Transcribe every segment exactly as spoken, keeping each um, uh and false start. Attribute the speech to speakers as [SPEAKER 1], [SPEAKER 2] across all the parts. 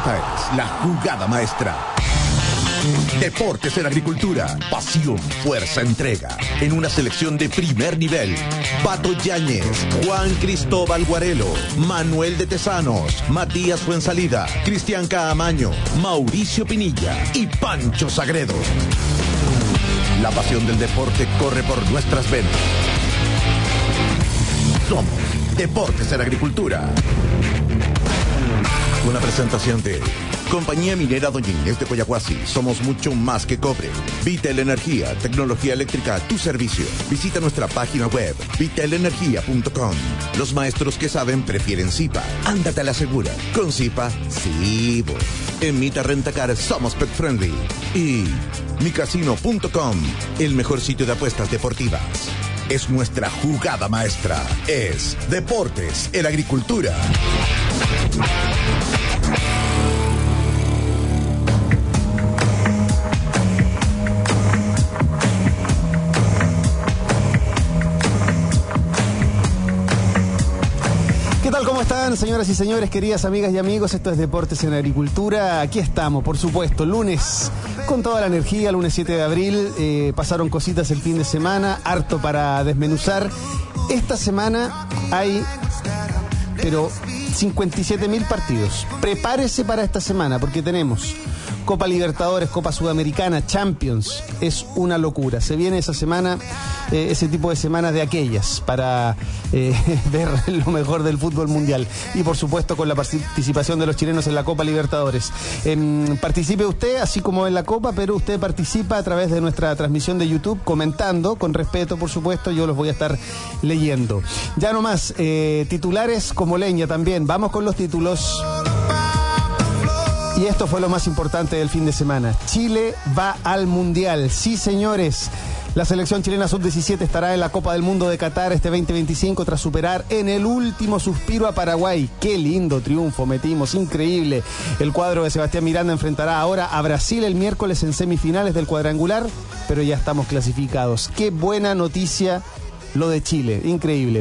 [SPEAKER 1] Esta es la jugada maestra. Deportes en Agricultura, pasión, fuerza, entrega, en una selección de primer nivel. Pato Yáñez, Juan Cristóbal Guarelo, Manuel de Tesanos, Matías Fuensalida, Cristian Caamaño, Mauricio Pinilla y Pancho Sagredo. La pasión del deporte corre por nuestras venas. Somos Deportes en Agricultura. Una presentación de Compañía Minera Doña Inés de Coyahuasi. Somos mucho más que cobre. Vitel Energía, tecnología eléctrica a tu servicio. Visita nuestra página web, vitel energía punto com. Los maestros que saben prefieren Zipa. Ándate a la segura. Con Zipa, sí. Bo. En Mita Rentacar somos pet friendly. Y micasino punto com, el mejor sitio de apuestas deportivas. Es nuestra jugada maestra. Es Deportes en Agricultura.
[SPEAKER 2] ¿Qué tal? ¿Cómo están, señoras y señores, queridas amigas y amigos? Esto es Deportes en Agricultura. Aquí estamos, por supuesto, lunes con toda la energía, lunes siete de abril. Eh, pasaron cositas el fin de semana, harto para desmenuzar. Esta semana hay, pero cincuenta y siete mil partidos. Prepárese para esta semana porque tenemos Copa Libertadores, Copa Sudamericana, Champions. Es una locura. Se viene esa semana, eh, ese tipo de semanas de aquellas para eh, ver lo mejor del fútbol mundial. Y por supuesto con la participación de los chilenos en la Copa Libertadores. Eh, participe usted, así como en la Copa, pero usted participa a través de nuestra transmisión de YouTube, comentando, con respeto por supuesto, yo los voy a estar leyendo. Ya nomás, eh, titulares como leña también. Vamos con los títulos. Y esto fue lo más importante del fin de semana. Chile va al Mundial. Sí, señores. La selección chilena sub diecisiete estará en la Copa del Mundo de Qatar este veinte veinticinco tras superar en el último suspiro a Paraguay. Qué lindo triunfo metimos, increíble. El cuadro de Sebastián Miranda enfrentará ahora a Brasil el miércoles en semifinales del cuadrangular, pero ya estamos clasificados. Qué buena noticia lo de Chile, increíble.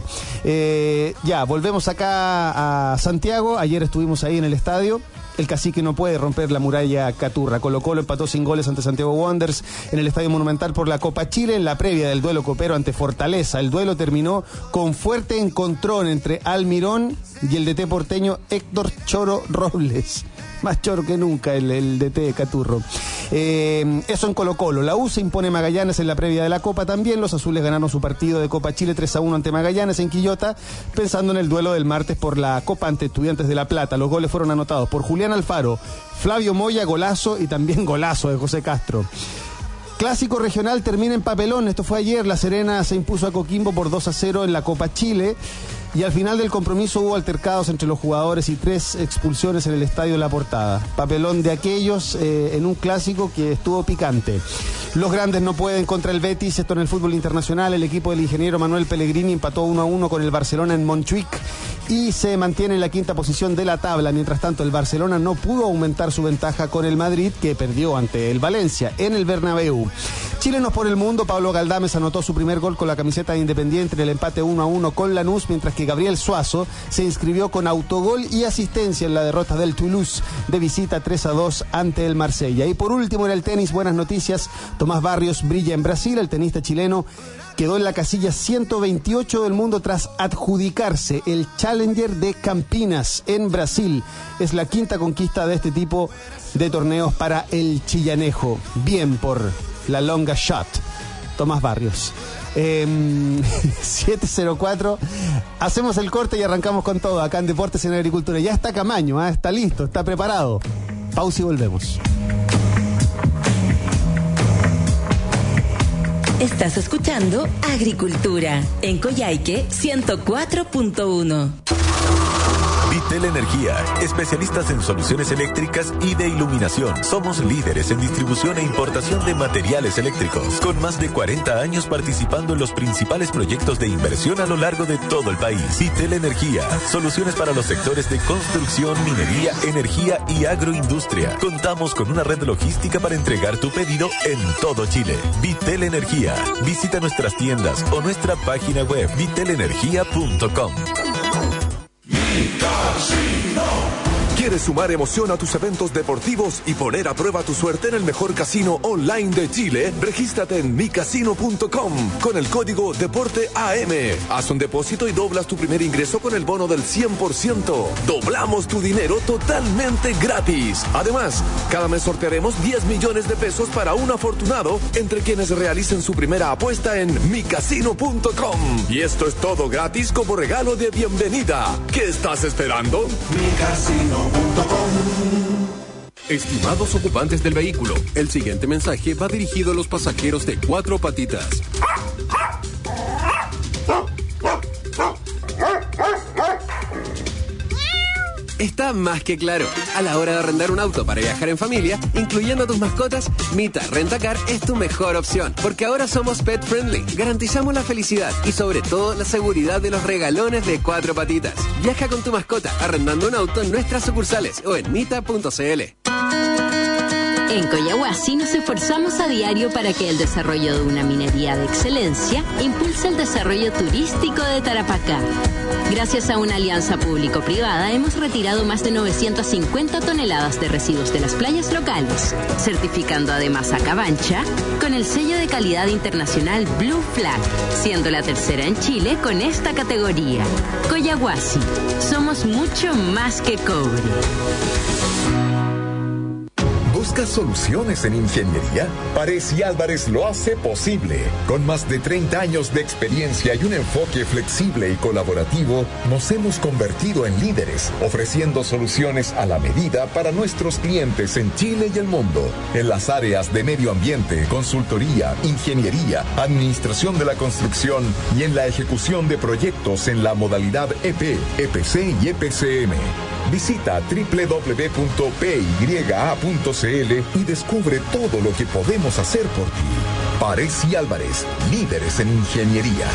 [SPEAKER 2] Eh, ya, volvemos acá a Santiago. Ayer estuvimos ahí en el estadio. El Cacique no puede romper la muralla Caturra. Colo-Colo empató sin goles ante Santiago Wanderers en el Estadio Monumental por la Copa Chile en la previa del duelo copero ante Fortaleza. El duelo terminó con fuerte encontrón entre Almirón y el D T porteño Héctor Choro Robles. Más choro que nunca el, el D T de Caturro. Eh, eso en Colo-Colo. La U se impone Magallanes en la previa de la Copa también. Los azules ganaron su partido de Copa Chile tres a uno ante Magallanes en Quillota, pensando en el duelo del martes por la Copa ante Estudiantes de La Plata. Los goles fueron anotados por Julián Alfaro, Flavio Moya, golazo, y también golazo de José Castro. Clásico regional termina en papelón. Esto fue ayer. La Serena se impuso a Coquimbo por dos a cero en la Copa Chile. Y al final del compromiso hubo altercados entre los jugadores y tres expulsiones en el Estadio La Portada. Papelón de aquellos eh, en un clásico que estuvo picante. Los grandes no pueden contra el Betis. Esto en el fútbol internacional. El equipo del ingeniero Manuel Pellegrini empató uno a uno con el Barcelona en Montjuic y se mantiene en la quinta posición de la tabla. Mientras tanto, el Barcelona no pudo aumentar su ventaja con el Madrid, que perdió ante el Valencia en el Bernabéu. Chilenos por el mundo. Pablo Galdames anotó su primer gol con la camiseta de Independiente en el empate uno a uno con Lanús, mientras que Gabriel Suazo se inscribió con autogol y asistencia en la derrota del Toulouse de visita tres a dos ante el Marsella. Y por último, en el tenis, buenas noticias. Tomás Barrios brilla en Brasil. El tenista chileno quedó en la casilla ciento veintiocho del mundo tras adjudicarse el Challenger de Campinas en Brasil. Es la quinta conquista de este tipo de torneos para el chillanejo. Bien por la longa shot, Tomás Barrios. Eh, siete cero cuatro. Hacemos el corte y arrancamos con todo acá en Deportes en Agricultura. Ya está Camaño, ¿eh? Está listo, está preparado. Pausa y volvemos.
[SPEAKER 3] Estás escuchando Agricultura en Coyhaique ciento cuatro punto uno.
[SPEAKER 4] Vitel Energía, especialistas en soluciones eléctricas y de iluminación. Somos líderes en distribución e importación de materiales eléctricos, con más de cuarenta años participando en los principales proyectos de inversión a lo largo de todo el país. Vitel Energía, soluciones para los sectores de construcción, minería, energía y agroindustria. Contamos con una red logística para entregar tu pedido en todo Chile. Vitel Energía. Visita nuestras tiendas o nuestra página web vitel energía punto com.
[SPEAKER 5] ¿Quieres sumar emoción a tus eventos deportivos y poner a prueba tu suerte en el mejor casino online de Chile? Regístrate en mi casino punto com con el código Deporte A M. Haz un depósito y doblas tu primer ingreso con el bono del cien por ciento. Doblamos tu dinero totalmente gratis. Además, cada mes sortearemos diez millones de pesos para un afortunado entre quienes realicen su primera apuesta en mi casino punto com. Y esto es todo gratis como regalo de bienvenida. ¿Qué estás esperando?
[SPEAKER 6] mi casino punto com.
[SPEAKER 7] Estimados ocupantes del vehículo, el siguiente mensaje va dirigido a los pasajeros de cuatro patitas. Está más que claro. A la hora de arrendar un auto para viajar en familia, incluyendo a tus mascotas, Mita Rentacar es tu mejor opción. Porque ahora somos pet friendly, garantizamos la felicidad y sobre todo la seguridad de los regalones de cuatro patitas. Viaja con tu mascota arrendando un auto en nuestras sucursales o en mita punto c l.
[SPEAKER 3] En Coyahuasi nos esforzamos a diario para que el desarrollo de una minería de excelencia impulse el desarrollo turístico de Tarapacá. Gracias a una alianza público-privada hemos retirado más de novecientas cincuenta toneladas de residuos de las playas locales, certificando además a Cabancha con el sello de calidad internacional Blue Flag, siendo la tercera en Chile con esta categoría. Coyahuasi, somos mucho más que cobre.
[SPEAKER 8] ¿Buscas soluciones en ingeniería? Párez y Álvarez lo hace posible. Con más de treinta años de experiencia y un enfoque flexible y colaborativo, nos hemos convertido en líderes, ofreciendo soluciones a la medida para nuestros clientes en Chile y el mundo. En las áreas de medio ambiente, consultoría, ingeniería, administración de la construcción y en la ejecución de proyectos en la modalidad E P, E P C y E P C M. Visita doble u doble u doble u punto p y a punto c l y descubre todo lo que podemos hacer por ti. Párez y Álvarez, líderes en ingeniería.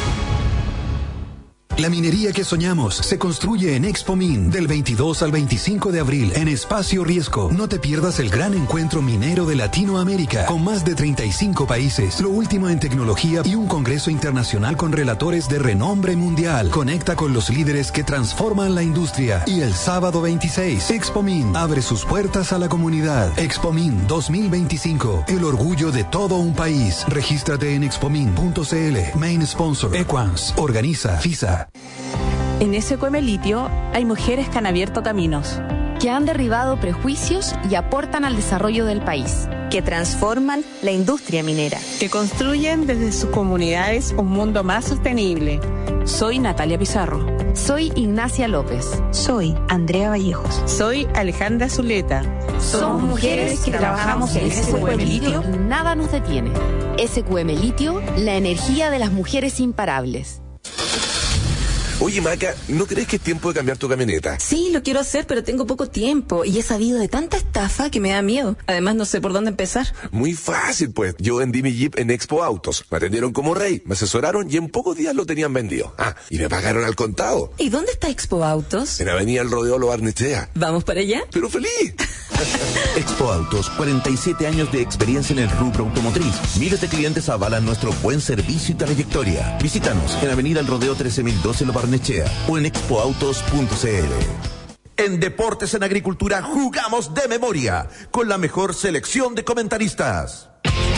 [SPEAKER 9] La minería que soñamos se construye en ExpoMin del veintidós al veinticinco de abril en Espacio Riesgo. No te pierdas el gran encuentro minero de Latinoamérica con más de treinta y cinco países, lo último en tecnología y un congreso internacional con relatores de renombre mundial. Conecta con los líderes que transforman la industria. Y el sábado veintiséis, ExpoMin abre sus puertas a la comunidad. ExpoMin dos mil veinticinco, el orgullo de todo un país. Regístrate en expomin punto c l. Main sponsor Equans. Organiza FISA.
[SPEAKER 10] En S Q M Litio hay mujeres que han abierto caminos,
[SPEAKER 11] que han derribado prejuicios y aportan al desarrollo del país,
[SPEAKER 12] que transforman la industria minera,
[SPEAKER 10] que construyen desde sus comunidades un mundo más sostenible. Soy Natalia Pizarro.
[SPEAKER 11] Soy Ignacia López.
[SPEAKER 12] Soy Andrea Vallejos.
[SPEAKER 10] Soy Alejandra Zuleta.
[SPEAKER 11] Somos mujeres que trabajamos en S Q M Litio y nada nos detiene. S Q M Litio, la energía de las mujeres imparables.
[SPEAKER 5] Oye, Maca, ¿no crees que es tiempo de cambiar tu camioneta?
[SPEAKER 13] Sí, lo quiero hacer, pero tengo poco tiempo y he sabido de tanta estafa que me da miedo. Además, no sé por dónde empezar.
[SPEAKER 5] Muy fácil, pues. Yo vendí mi Jeep en Expo Autos. Me atendieron como rey, me asesoraron y en pocos días lo tenían vendido. Ah, y me pagaron al contado.
[SPEAKER 13] ¿Y dónde está Expo Autos?
[SPEAKER 5] En Avenida El Rodeo Lo Barnechea.
[SPEAKER 13] ¿Vamos para allá?
[SPEAKER 5] ¡Pero feliz!
[SPEAKER 1] Expo Autos, cuarenta y siete años de experiencia en el rubro automotriz. Miles de clientes avalan nuestro buen servicio y trayectoria. Visítanos en Avenida El Rodeo trece mil doce Lo Barnechea o en expo autos punto c l. En Deportes en Agricultura jugamos de memoria con la mejor selección de comentaristas.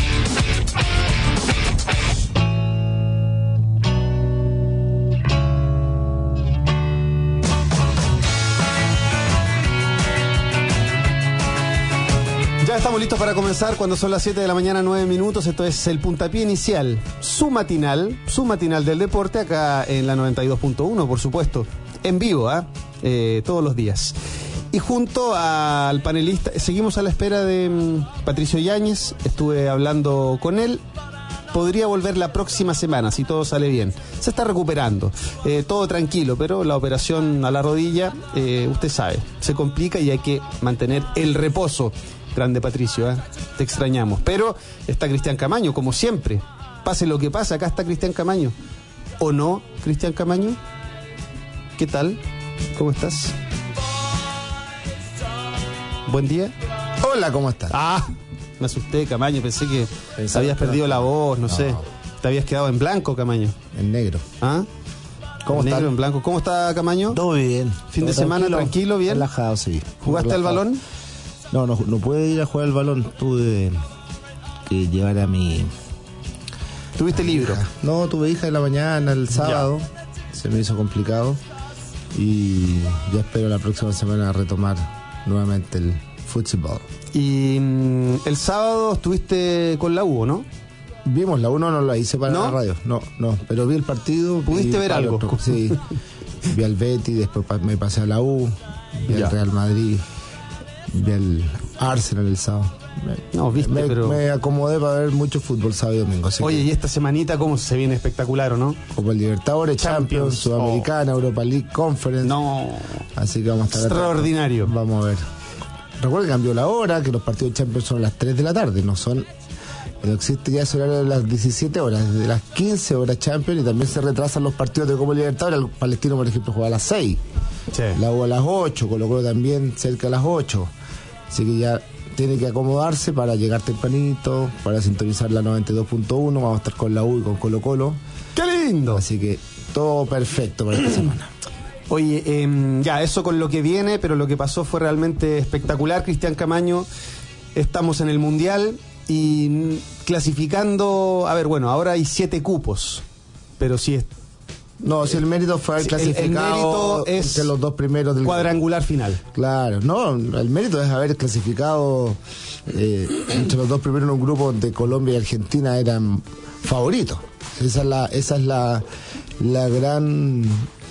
[SPEAKER 2] Ya estamos listos para comenzar cuando son las siete de la mañana, nueve minutos. Esto es el puntapié inicial, su matinal, su matinal del deporte, acá en la noventa y dos punto uno, por supuesto, en vivo, ¿eh? Eh, todos los días. Y junto al panelista, seguimos a la espera de um, Patricio Yáñez, estuve hablando con él. Podría volver la próxima semana, si todo sale bien. Se está recuperando, eh, todo tranquilo, pero la operación a la rodilla, eh, usted sabe, se complica y hay que mantener el reposo. Grande Patricio, ¿eh? Te extrañamos. Pero está Cristian Camaño, como siempre. Pase lo que pase, acá está Cristian Camaño. ¿O no, Cristian Camaño? ¿Qué tal? ¿Cómo estás? Buen día.
[SPEAKER 14] Hola, ¿cómo estás?
[SPEAKER 2] Ah, me asusté, Camaño. Pensé que
[SPEAKER 14] Pensaba
[SPEAKER 2] habías
[SPEAKER 14] que
[SPEAKER 2] perdido
[SPEAKER 14] no.
[SPEAKER 2] la voz, no,
[SPEAKER 14] no
[SPEAKER 2] sé. Te habías quedado en blanco, Camaño.
[SPEAKER 14] En negro.
[SPEAKER 2] ¿Ah?
[SPEAKER 14] ¿Cómo
[SPEAKER 2] negro
[SPEAKER 14] están?
[SPEAKER 2] en blanco. ¿Cómo está Camaño?
[SPEAKER 14] Todo bien.
[SPEAKER 2] Fin de
[SPEAKER 14] Todo
[SPEAKER 2] semana tranquilo, bien.
[SPEAKER 14] Relajado, sí.
[SPEAKER 2] ¿Jugaste al
[SPEAKER 14] Relajado.
[SPEAKER 2] balón?
[SPEAKER 14] No, no, no pude ir a jugar al balón. Tuve que llevar a mi...
[SPEAKER 2] ¿Tuviste libro?
[SPEAKER 14] No, tuve hija en la mañana, el sábado. Ya. Se me hizo complicado. Y ya espero la próxima semana retomar nuevamente el fútbol.
[SPEAKER 2] Y mmm, el sábado estuviste con la U, ¿no?
[SPEAKER 14] Vimos la U, no, no la hice para
[SPEAKER 2] ¿No?
[SPEAKER 14] la radio. No, no, pero vi el partido.
[SPEAKER 2] ¿Pudiste ver algo?
[SPEAKER 14] Otro, sí. Vi al Betis, después me pasé a la U, vi ya. al Real Madrid, vi al Arsenal el sábado. Me,
[SPEAKER 2] no, viste,
[SPEAKER 14] me,
[SPEAKER 2] pero...
[SPEAKER 14] me acomodé para ver mucho fútbol sábado y domingo.
[SPEAKER 2] Oye,
[SPEAKER 14] que...
[SPEAKER 2] y esta semanita, ¿cómo se viene espectacular, o no?
[SPEAKER 14] Copa Libertadores, Champions, Champions Sudamericana, oh. Europa League, Conference.
[SPEAKER 2] No.
[SPEAKER 14] Así que vamos a estar
[SPEAKER 2] extraordinario.
[SPEAKER 14] Atrás. Vamos a ver. Recuerden que cambió la hora, que los partidos de Champions son a las tres de la tarde, no son... No existe ya ese horario de las diecisiete horas, desde las quince horas Champions, y también se retrasan los partidos de Copa Libertadores. El Palestino, por ejemplo, juega a las seis, sí. La U a las ocho, Colo Colo también cerca a las ocho. Así que ya tiene que acomodarse para llegar tempranito, para sintonizar la noventa y dos punto uno. Vamos a estar con la U y con Colo Colo.
[SPEAKER 2] ¡Qué lindo!
[SPEAKER 14] Así que todo perfecto para esta semana.
[SPEAKER 2] Oye, eh, ya, eso con lo que viene, pero lo que pasó fue realmente espectacular. Cristian Camaño, estamos en el Mundial y clasificando, a ver, bueno, ahora hay siete cupos, pero si es...
[SPEAKER 14] No, si el mérito fue haber
[SPEAKER 2] sí,
[SPEAKER 14] clasificado
[SPEAKER 2] el, el mérito es
[SPEAKER 14] entre los dos primeros del
[SPEAKER 2] cuadrangular final.
[SPEAKER 14] Claro, no, el mérito es haber clasificado eh, entre los dos primeros en un grupo donde Colombia y Argentina eran favoritos. Esa es la, esa es la, la gran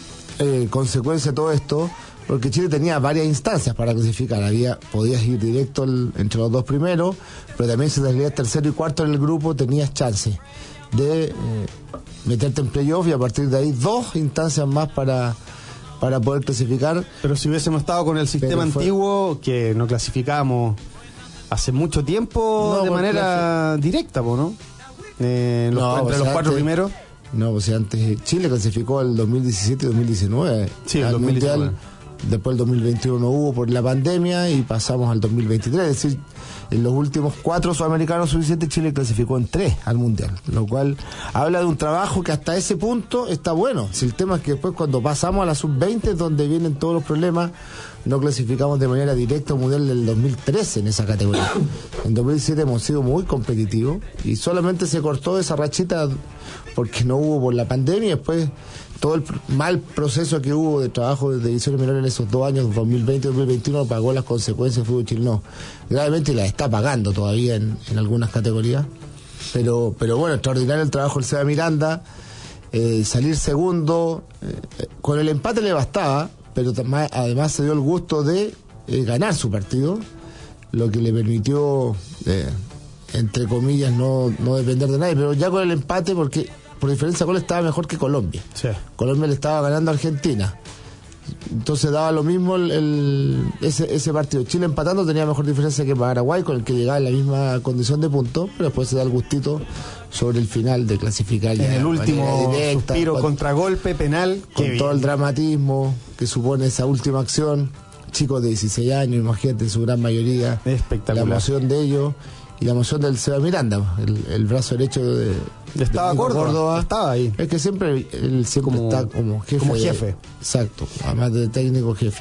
[SPEAKER 14] eh, consecuencia de todo esto, porque Chile tenía varias instancias para clasificar. Había, podías ir directo el, entre los dos primeros, pero también si te salías tercero y cuarto en el grupo tenías chance de eh, meterte en playoff, y a partir de ahí dos instancias más para, para poder clasificar.
[SPEAKER 2] Pero si hubiésemos estado con el sistema fue... antiguo, que no clasificábamos hace mucho tiempo no, de manera clase... directa, ¿no? Eh, los,
[SPEAKER 14] no,
[SPEAKER 2] entre
[SPEAKER 14] pues
[SPEAKER 2] los cuatro
[SPEAKER 14] antes,
[SPEAKER 2] primeros.
[SPEAKER 14] No, pues antes Chile clasificó el dos mil diecisiete y dos mil diecinueve.
[SPEAKER 2] Sí, el dos mil diecinueve.
[SPEAKER 14] Mundial, después el dos mil veintiuno no hubo por la pandemia y pasamos al dos mil veintitrés. Es decir, en los últimos cuatro sudamericanos sub diecisiete Chile clasificó en tres al Mundial, lo cual habla de un trabajo que hasta ese punto está bueno. Si el tema es que después cuando pasamos a la sub veinte es donde vienen todos los problemas. No clasificamos de manera directa al Mundial del dos mil trece en esa categoría. En dos mil diecisiete hemos sido muy competitivos y solamente se cortó esa rachita porque no hubo por la pandemia, y después todo el mal proceso que hubo de trabajo de divisiones menores en esos dos años, dos mil veinte y dos mil veintiuno, pagó las consecuencias del fútbol chileno. Gravemente las está pagando todavía en, en algunas categorías. Pero, pero bueno, extraordinario el trabajo del Seba Miranda, eh, salir segundo, eh, con el empate le bastaba, pero además se dio el gusto de eh, ganar su partido, lo que le permitió, eh, entre comillas, no, no depender de nadie, pero ya con el empate, porque por diferencia de gol estaba mejor que Colombia.
[SPEAKER 2] Sí.
[SPEAKER 14] Colombia le estaba ganando a Argentina. Entonces daba lo mismo el, el, ese, ese partido. Chile empatando tenía mejor diferencia que Paraguay, con el que llegaba en la misma condición de puntos, pero después se da el gustito sobre el final de clasificar.
[SPEAKER 2] En el último directa, suspiro, con, contragolpe, penal.
[SPEAKER 14] Con todo bien. El dramatismo que supone esa última acción. Chicos de dieciséis años, imagínate, en su gran mayoría.
[SPEAKER 2] Espectacular.
[SPEAKER 14] La emoción de ellos y la emoción del Seba Miranda, el, el brazo derecho de,
[SPEAKER 2] estaba
[SPEAKER 14] de
[SPEAKER 2] Córdoba,
[SPEAKER 14] Córdoba.
[SPEAKER 2] Estaba ahí.
[SPEAKER 14] Es que siempre él siempre
[SPEAKER 2] como,
[SPEAKER 14] está como jefe.
[SPEAKER 2] Como jefe.
[SPEAKER 14] De, exacto, además de técnico jefe.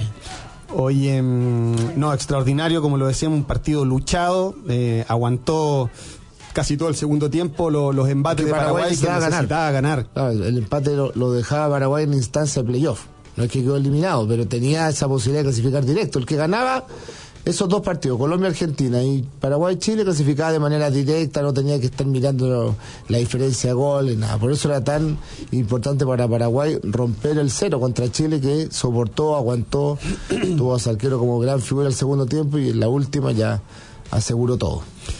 [SPEAKER 2] Oye, no, extraordinario, como lo decíamos, un partido luchado, eh, aguantó casi todo el segundo tiempo lo, los embates de Paraguay, Paraguay que necesitaba ganar.
[SPEAKER 14] Claro, el empate lo, lo dejaba Paraguay en instancia de playoff. No es que quedó eliminado, pero tenía esa posibilidad de clasificar directo. El que ganaba esos dos partidos, Colombia-Argentina y Paraguay-Chile, clasificaba de manera directa, no tenía que estar mirando la diferencia de goles, nada. Por eso era tan importante para Paraguay romper el cero contra Chile, que soportó, aguantó, tuvo a Salquero como gran figura el segundo tiempo, y en la última ya aseguró todo.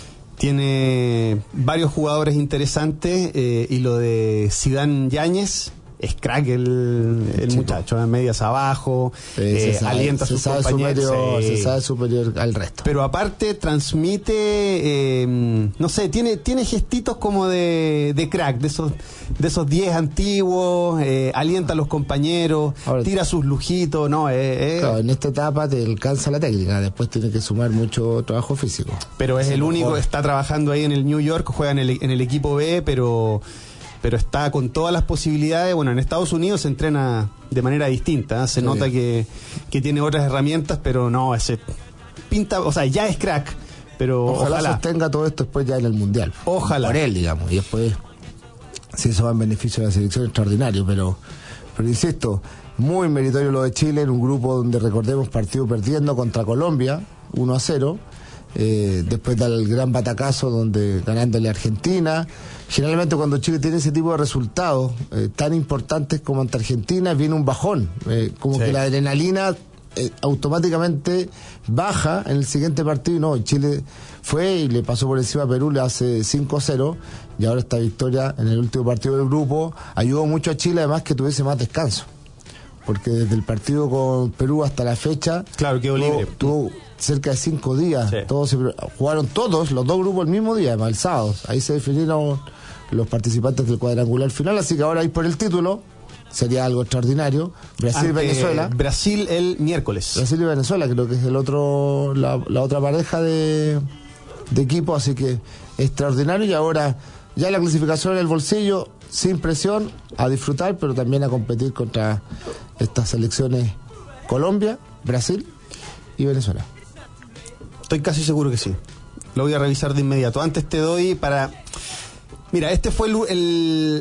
[SPEAKER 2] Tiene varios jugadores interesantes, eh, y lo de Zidane Yáñez es crack el, el sí, muchacho, en medias abajo,
[SPEAKER 14] sí,
[SPEAKER 2] eh,
[SPEAKER 14] se sabe,
[SPEAKER 2] alienta a sus compañeros.
[SPEAKER 14] Superior, sí. Se sabe superior al resto.
[SPEAKER 2] Pero aparte transmite, eh, no sé, tiene tiene gestitos como de, de crack, de esos de esos diez antiguos, eh, alienta a los compañeros, ahora, tira sus lujitos, ¿no? Eh, eh.
[SPEAKER 14] Claro, en esta etapa te alcanza la técnica, después tiene que sumar mucho trabajo físico.
[SPEAKER 2] Pero es
[SPEAKER 14] sí,
[SPEAKER 2] el único
[SPEAKER 14] mejor.
[SPEAKER 2] que está trabajando ahí en el New York, juega en el, en el equipo B, pero... pero está con todas las posibilidades. Bueno, en Estados Unidos se entrena de manera distinta, ¿eh? Se sí. nota que, que tiene otras herramientas, pero no, ese pinta, o sea, ya es crack, pero
[SPEAKER 14] ojalá,
[SPEAKER 2] ojalá
[SPEAKER 14] sostenga todo esto después ya en el Mundial.
[SPEAKER 2] Ojalá.
[SPEAKER 14] Por él, digamos, y después, si eso va en beneficio de la selección, extraordinario, pero, pero insisto, muy meritorio lo de Chile, en un grupo donde, recordemos, partido perdiendo contra Colombia, uno a cero, eh, después del gran batacazo donde ganándole a Argentina. Generalmente cuando Chile tiene ese tipo de resultados eh, tan importantes como ante Argentina, viene un bajón, eh, como sí. que la adrenalina eh, automáticamente baja en el siguiente partido. No, Chile fue y le pasó por encima a Perú, le hace cinco a cero, y ahora esta victoria en el último partido del grupo ayudó mucho a Chile, además que tuviese más descanso, porque desde el partido con Perú hasta la fecha,
[SPEAKER 2] claro, quedó
[SPEAKER 14] tuvo,
[SPEAKER 2] libre.
[SPEAKER 14] tuvo cerca de cinco días, sí. todos se, jugaron todos, los dos grupos el mismo día, además el sábado, ahí se definieron los participantes del cuadrangular final, así que ahora ir por el título sería algo extraordinario. Brasil-Venezuela.
[SPEAKER 2] Brasil el miércoles.
[SPEAKER 14] Brasil y Venezuela, creo que es el otro, la, la otra pareja de, de equipo, así que extraordinario, y ahora ya la clasificación en el bolsillo, sin presión, a disfrutar, pero también a competir contra estas selecciones Colombia, Brasil y Venezuela.
[SPEAKER 2] Estoy casi seguro que sí. Lo voy a revisar de inmediato. Antes te doy para... Mira, este fue el, el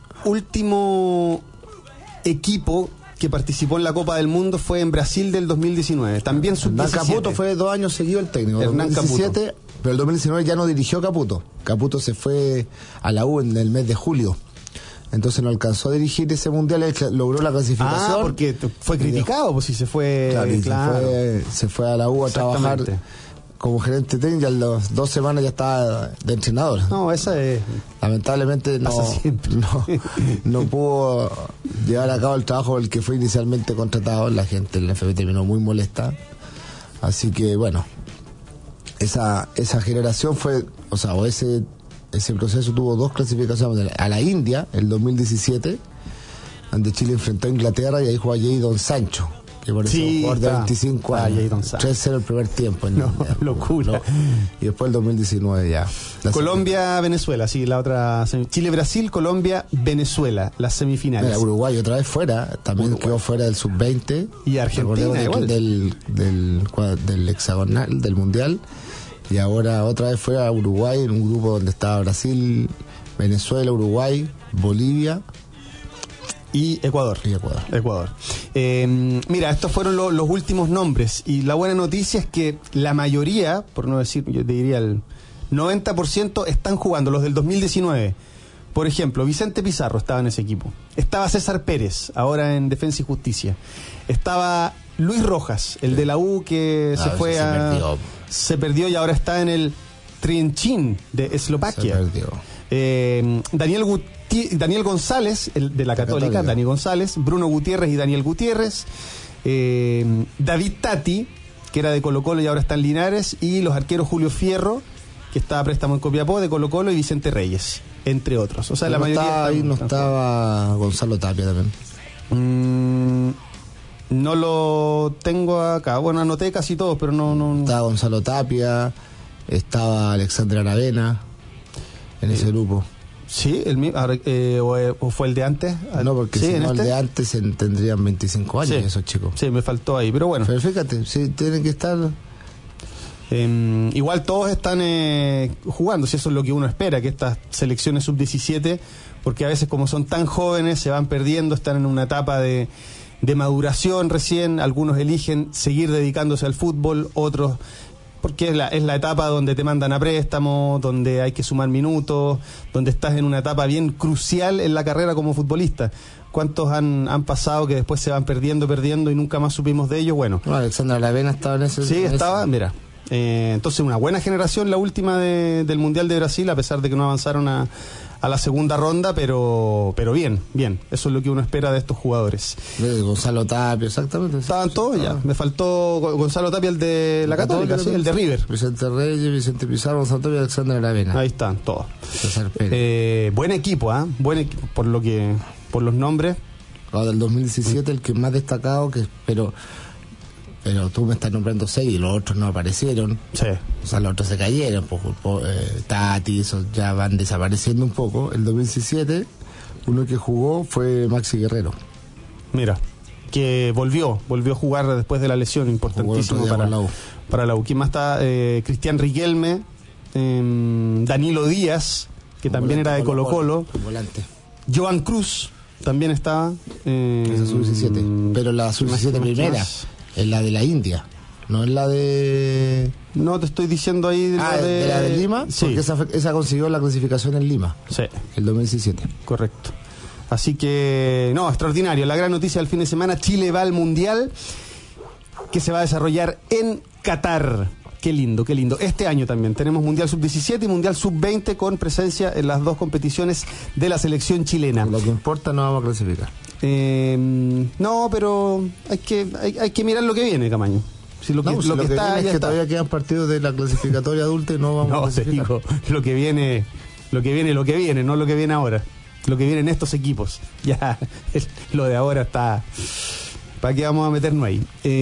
[SPEAKER 2] último equipo que participó en la Copa del Mundo, fue en Brasil del dos mil diecinueve. También sub diecisiete.
[SPEAKER 14] Hernán Caputo fue dos años seguido el técnico.
[SPEAKER 2] Hernán
[SPEAKER 14] dos mil diecisiete,
[SPEAKER 2] Caputo.
[SPEAKER 14] Pero el dos mil diecinueve ya no dirigió Caputo. Caputo se fue a la U en el mes de julio. Entonces no alcanzó a dirigir ese mundial, logró la clasificación.
[SPEAKER 2] Ah, porque fue criticado, pues si se fue...
[SPEAKER 14] Claro, y
[SPEAKER 2] claro.
[SPEAKER 14] Se, fue, se fue a la U a trabajar como gerente técnico, y a las dos semanas ya estaba de entrenador.
[SPEAKER 2] No, esa es...
[SPEAKER 14] Lamentablemente no, no, no pudo llevar a cabo el trabajo por el que fue inicialmente contratado. La gente en la F B terminó muy molesta. Así que bueno, esa, esa generación fue, o sea, o ese... Ese proceso tuvo dos clasificaciones a la India, el dos mil diecisiete, donde Chile enfrentó a Inglaterra y ahí jugó a Jadon Sancho, que por eso sí, un jugador de veinticinco años, tres cero el primer tiempo. En
[SPEAKER 2] no,
[SPEAKER 14] el,
[SPEAKER 2] locura. No,
[SPEAKER 14] y después el dos mil diecinueve ya.
[SPEAKER 2] Colombia-Venezuela, sí, la otra. Chile-Brasil, Colombia-Venezuela, las semifinales.
[SPEAKER 14] Mira, Uruguay otra vez fuera, también Uruguay. Quedó fuera del sub veinte.
[SPEAKER 2] Y Argentina igual.
[SPEAKER 14] Del, del, del, del hexagonal, del mundial. Y ahora otra vez fue a Uruguay, en un grupo donde estaba Brasil, Venezuela, Uruguay, Bolivia
[SPEAKER 2] y Ecuador.
[SPEAKER 14] Y Ecuador.
[SPEAKER 2] Ecuador. Eh, mira, estos fueron lo, los últimos nombres, y la buena noticia es que la mayoría, por no decir, yo te diría el noventa por ciento, están jugando, los del dos mil diecinueve. Por ejemplo, Vicente Pizarro estaba en ese equipo. Estaba César Pérez, ahora en Defensa y Justicia. Estaba Luis Rojas, el de la U que
[SPEAKER 14] no,
[SPEAKER 2] se fue
[SPEAKER 14] se
[SPEAKER 2] a...
[SPEAKER 14] Perdió.
[SPEAKER 2] Se perdió y ahora está en el Trinchin de Eslovaquia.
[SPEAKER 14] Se perdió.
[SPEAKER 2] Eh, Daniel, Guti- Daniel González, el de la Católica, Católica, Dani González, Bruno Gutiérrez y Daniel Gutiérrez, eh, David Tati, que era de Colo Colo y ahora está en Linares, y los arqueros Julio Fierro, que estaba a préstamo en Copiapó, de Colo Colo, y Vicente Reyes, entre otros. O sea,
[SPEAKER 14] Pero
[SPEAKER 2] la
[SPEAKER 14] no
[SPEAKER 2] mayoría...
[SPEAKER 14] Estaba, ahí no
[SPEAKER 2] están,
[SPEAKER 14] estaba Gonzalo Tapia también.
[SPEAKER 2] Mm, no lo tengo acá. Bueno, anoté casi todos, pero no... no...
[SPEAKER 14] Estaba Gonzalo Tapia, estaba Alexandra Aravena en ese grupo.
[SPEAKER 2] Sí, el mismo, eh, o, o fue el de antes.
[SPEAKER 14] No, porque
[SPEAKER 2] sí,
[SPEAKER 14] si no,
[SPEAKER 2] este?
[SPEAKER 14] el de antes en, tendrían veinticinco años,
[SPEAKER 2] sí,
[SPEAKER 14] esos chicos.
[SPEAKER 2] Sí, me faltó ahí, pero bueno.
[SPEAKER 14] Pero fíjate, sí, tienen que estar...
[SPEAKER 2] Eh, igual todos están eh, jugando, si eso es lo que uno espera, que estas selecciones sub diecisiete, porque a veces como son tan jóvenes se van perdiendo, están en una etapa de, de maduración recién, algunos eligen seguir dedicándose al fútbol, otros porque es la, es la etapa donde te mandan a préstamo, donde hay que sumar minutos, donde estás en una etapa bien crucial en la carrera como futbolista. ¿Cuántos han, han pasado que después se van perdiendo, perdiendo y nunca más supimos de ellos? Bueno,
[SPEAKER 14] no, Alexandra Aravena estaba en ese...
[SPEAKER 2] Sí,
[SPEAKER 14] en
[SPEAKER 2] estaba,
[SPEAKER 14] ese.
[SPEAKER 2] mira... Eh, entonces una buena generación, la última de, del Mundial de Brasil, a pesar de que no avanzaron a, a la segunda ronda, pero pero bien, bien, eso es lo que uno espera de estos jugadores.
[SPEAKER 14] De Gonzalo Tapia, exactamente.
[SPEAKER 2] Estaban todos ya, me faltó Gonzalo Tapia, el de la Católica, sí, el de River.
[SPEAKER 14] Vicente Reyes, Vicente Pizarro, Gonzalo Tapia y Alexandra Aravena.
[SPEAKER 2] Ahí están todos.
[SPEAKER 14] César Pérez.
[SPEAKER 2] Eh, buen equipo, ¿eh? Buen equipo, por lo que, por los nombres.
[SPEAKER 14] Ahora del dos mil diecisiete el que más destacado, que pero pero tú me estás nombrando seis y los otros no aparecieron.
[SPEAKER 2] Sí.
[SPEAKER 14] O sea, los otros se cayeron, pues, eh, Tati, esos ya van desapareciendo un poco. El dos mil diecisiete Uno que jugó fue Maxi Guerrero.
[SPEAKER 2] Mira, que volvió, volvió a jugar después de la lesión, importantísimo para la U. Para la U. ¿Quién más está? Eh, Cristian Riquelme, eh, Danilo Díaz, que también era de Colo Colo.
[SPEAKER 14] Volante.
[SPEAKER 2] Joan Cruz también estaba. Eh,
[SPEAKER 14] Esa sub diecisiete. Pero la sub diecisiete primera es la de la India. No es la de...
[SPEAKER 2] No, te estoy diciendo ahí de,
[SPEAKER 14] ah,
[SPEAKER 2] la, de...
[SPEAKER 14] de la de Lima,
[SPEAKER 2] sí.
[SPEAKER 14] Porque esa, esa consiguió la clasificación en Lima.
[SPEAKER 2] Sí.
[SPEAKER 14] El dos mil diecisiete.
[SPEAKER 2] Correcto. Así que, no, extraordinario. La gran noticia del fin de semana, Chile va al Mundial, que se va a desarrollar en Qatar. Qué lindo, qué lindo. Este año también tenemos Mundial sub diecisiete y Mundial sub veinte con presencia en las dos competiciones de la selección chilena.
[SPEAKER 14] Lo que importa, no vamos a clasificar.
[SPEAKER 2] Eh, no, pero hay que, hay, hay que mirar lo que viene, Camaño. Si lo que,
[SPEAKER 14] no, si
[SPEAKER 2] lo
[SPEAKER 14] lo
[SPEAKER 2] que,
[SPEAKER 14] que
[SPEAKER 2] está,
[SPEAKER 14] viene es que
[SPEAKER 2] está.
[SPEAKER 14] todavía quedan partidos de la clasificatoria adulta y no vamos
[SPEAKER 2] no,
[SPEAKER 14] a clasificar.
[SPEAKER 2] No, te digo, lo que viene, lo que viene, lo que viene, no lo que viene ahora. Lo que viene en estos equipos. Ya, lo de ahora está... ¿Para qué vamos a meternos ahí?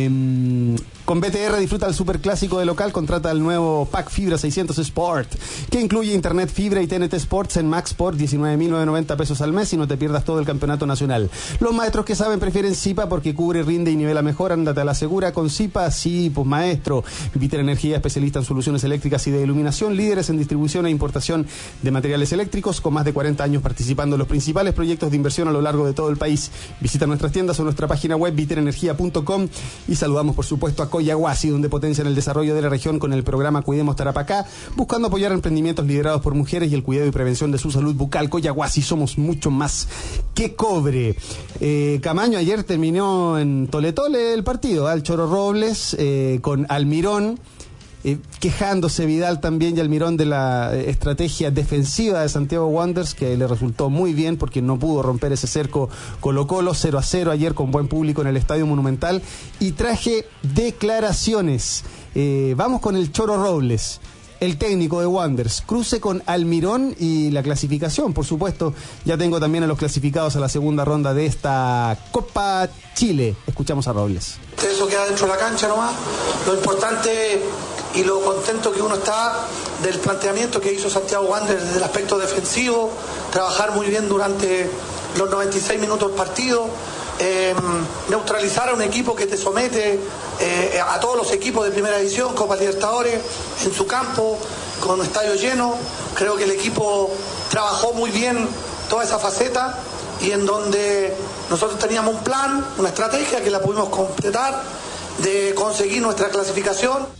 [SPEAKER 2] Eh, con B T R disfruta el superclásico de local, contrata el nuevo Pack Fibra seiscientos Sport, que incluye internet fibra y T N T Sports en Max Sport, diecinueve mil novecientos noventa pesos al mes y no te pierdas todo el campeonato nacional. Los maestros que saben prefieren Zipa porque cubre, rinde y nivela mejor. Ándate a la segura con Zipa. Sí, pues maestro. Viter Energía, especialista en soluciones eléctricas y de iluminación, líderes en distribución e importación de materiales eléctricos, con más de cuarenta años participando en los principales proyectos de inversión a lo largo de todo el país. Visita nuestras tiendas o nuestra página web viter energía punto com y saludamos por supuesto a Coyahuasi, donde potencian el desarrollo de la región con el programa Cuidemos Tarapacá, buscando apoyar emprendimientos liderados por mujeres y el cuidado y prevención de su salud bucal. Coyahuasi, somos mucho más que cobre. Eh, Camaño, ayer terminó en Tole Tole el partido, al Choro Robles eh, con Almirón. Eh, quejándose Vidal también y Almirón de la eh, estrategia defensiva de Santiago Wanderers, que le resultó muy bien porque no pudo romper ese cerco Colo Colo. Cero a cero ayer con buen público en el Estadio Monumental. Y traje declaraciones. Eh, vamos con el Choro Robles, el técnico de Wanderers. Cruce con Almirón y la clasificación, por supuesto. Ya tengo también a los clasificados a la segunda ronda de esta Copa Chile. Escuchamos a Robles.
[SPEAKER 15] Eso queda dentro de la cancha nomás. Lo importante y lo contento que uno está del planteamiento que hizo Santiago Wanderers desde el aspecto defensivo, trabajar muy bien durante los noventa y seis minutos del partido, eh, neutralizar a un equipo que te somete eh, a todos los equipos de primera división, Copa Libertadores, en su campo, con estadio lleno. Creo que el equipo trabajó muy bien toda esa faceta y en donde nosotros teníamos un plan, una estrategia que la pudimos completar de conseguir nuestra clasificación.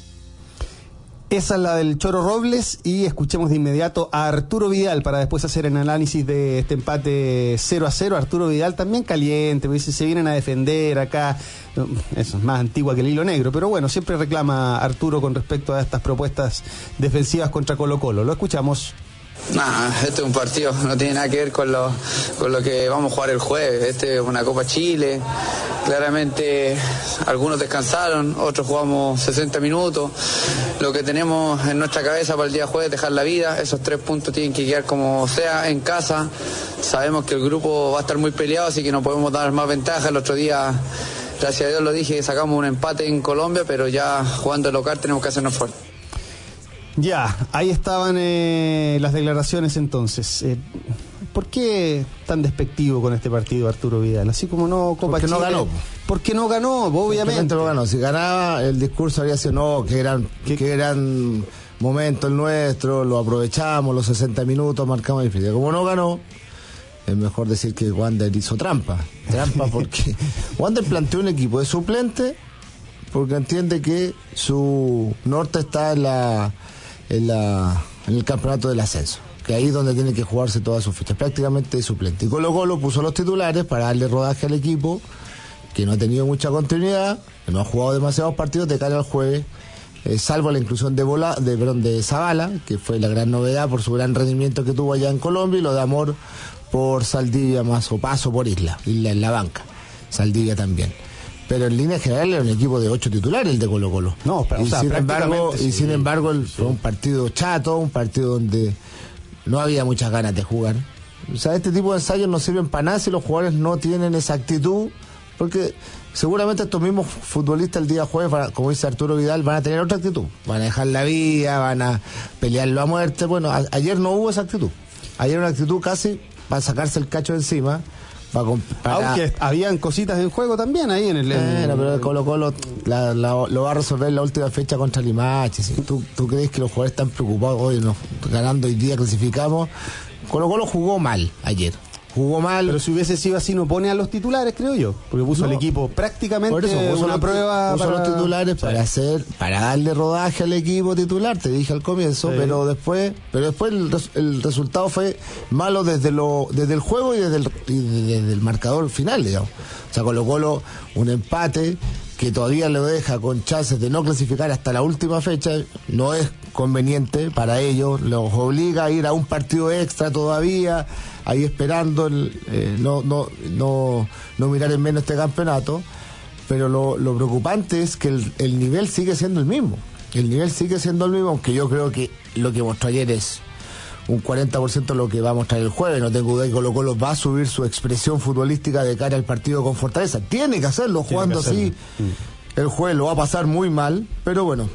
[SPEAKER 2] Esa es la del Choro Robles y escuchemos de inmediato a Arturo Vidal para después hacer el análisis de este empate cero a cero. Arturo Vidal también caliente, porque se vienen a defender acá. Eso es más antigua que el hilo negro, pero bueno, siempre reclama Arturo con respecto a estas propuestas defensivas contra Colo Colo. Lo escuchamos.
[SPEAKER 16] Nah, este es un partido, no tiene nada que ver con lo, con lo que vamos a jugar el jueves. Este es una Copa Chile. Claramente algunos descansaron, otros jugamos sesenta minutos. Lo que tenemos en nuestra cabeza para el día jueves es dejar la vida. Esos tres puntos tienen que quedar como sea en casa. Sabemos que el grupo va a estar muy peleado, así que no podemos dar más ventaja. El otro día, gracias a Dios lo dije, sacamos un empate en Colombia, pero ya jugando el local tenemos que hacernos fuertes.
[SPEAKER 2] Ya, ahí estaban eh, las declaraciones entonces. Eh, ¿Por qué tan despectivo con este partido Arturo Vidal? Así como no Copa
[SPEAKER 14] Porque
[SPEAKER 2] Chile.
[SPEAKER 14] no ganó.
[SPEAKER 2] Porque no ganó, obviamente.
[SPEAKER 14] No ganó. Si ganaba, el discurso habría sido, no, que gran, que gran momento el nuestro, lo aprovechamos, los sesenta minutos, marcamos diferencia. Como no ganó, es mejor decir que Wander hizo trampa. Trampa porque Wander planteó un equipo de suplente porque entiende que su norte está en la... En, la, en el campeonato del ascenso, que ahí es donde tiene que jugarse todas sus fichas, prácticamente de suplente. Y Colo Colo puso los titulares para darle rodaje al equipo, que no ha tenido mucha continuidad, que no ha jugado demasiados partidos de cara al jueves, eh, salvo la inclusión de Bola, de, perdón, de Zavala, que fue la gran novedad por su gran rendimiento que tuvo allá en Colombia, y lo de Amor por Saldivia más o Paso por Isla, Isla en la banca, Saldivia también. Pero en línea general era un equipo de ocho titulares el de Colo Colo.
[SPEAKER 2] No, pero,
[SPEAKER 14] y,
[SPEAKER 2] o sea,
[SPEAKER 14] sin embargo,
[SPEAKER 2] sí,
[SPEAKER 14] y sin embargo el,
[SPEAKER 2] sí.
[SPEAKER 14] fue un partido chato, un partido donde no había muchas ganas de jugar. O sea, este tipo de ensayos no sirven para nada si los jugadores no tienen esa actitud, porque seguramente estos mismos futbolistas el día jueves, van a, como dice Arturo Vidal, van a tener otra actitud. Van a dejar la vida, van a pelearlo a muerte. Bueno, a, ayer no hubo esa actitud. Ayer una actitud casi para sacarse el cacho de encima. Para, para...
[SPEAKER 2] Aunque habían cositas en juego también ahí en el...
[SPEAKER 14] Eh, no, pero el Colo Colo la, la, lo va a resolver en la última fecha contra Limache. ¿Sí? ¿Tú, ¿Tú crees que los jugadores están preocupados? Hoy nos, ganando hoy día clasificamos. Colo Colo jugó mal ayer. Jugó mal.
[SPEAKER 2] Pero si hubiese sido así, no pone a los titulares, creo yo. Porque puso no. al equipo prácticamente por eso, puso una los, prueba
[SPEAKER 14] puso
[SPEAKER 2] para...
[SPEAKER 14] los titulares sí. para hacer, para darle rodaje al equipo titular, te dije al comienzo, sí. pero después, pero después el, el resultado fue malo desde lo, desde el juego y desde el, y desde el marcador final, digamos. O sea, Colo Colo, un empate que todavía lo deja con chances de no clasificar hasta la última fecha, no es conveniente para ellos, los obliga a ir a un partido extra todavía, ahí esperando el, eh, no, no, no, no mirar en menos este campeonato, pero lo, lo preocupante es que el, el nivel sigue siendo el mismo, el nivel sigue siendo el mismo, aunque yo creo que lo que mostró ayer es un cuarenta por ciento lo que va a mostrar el jueves. No tengo duda que Colo Colo va a subir su expresión futbolística de cara al partido con Fortaleza. Tiene que hacerlo, Tiene jugando que hacerlo. así. Mm. El jueves lo va a pasar muy mal, pero bueno,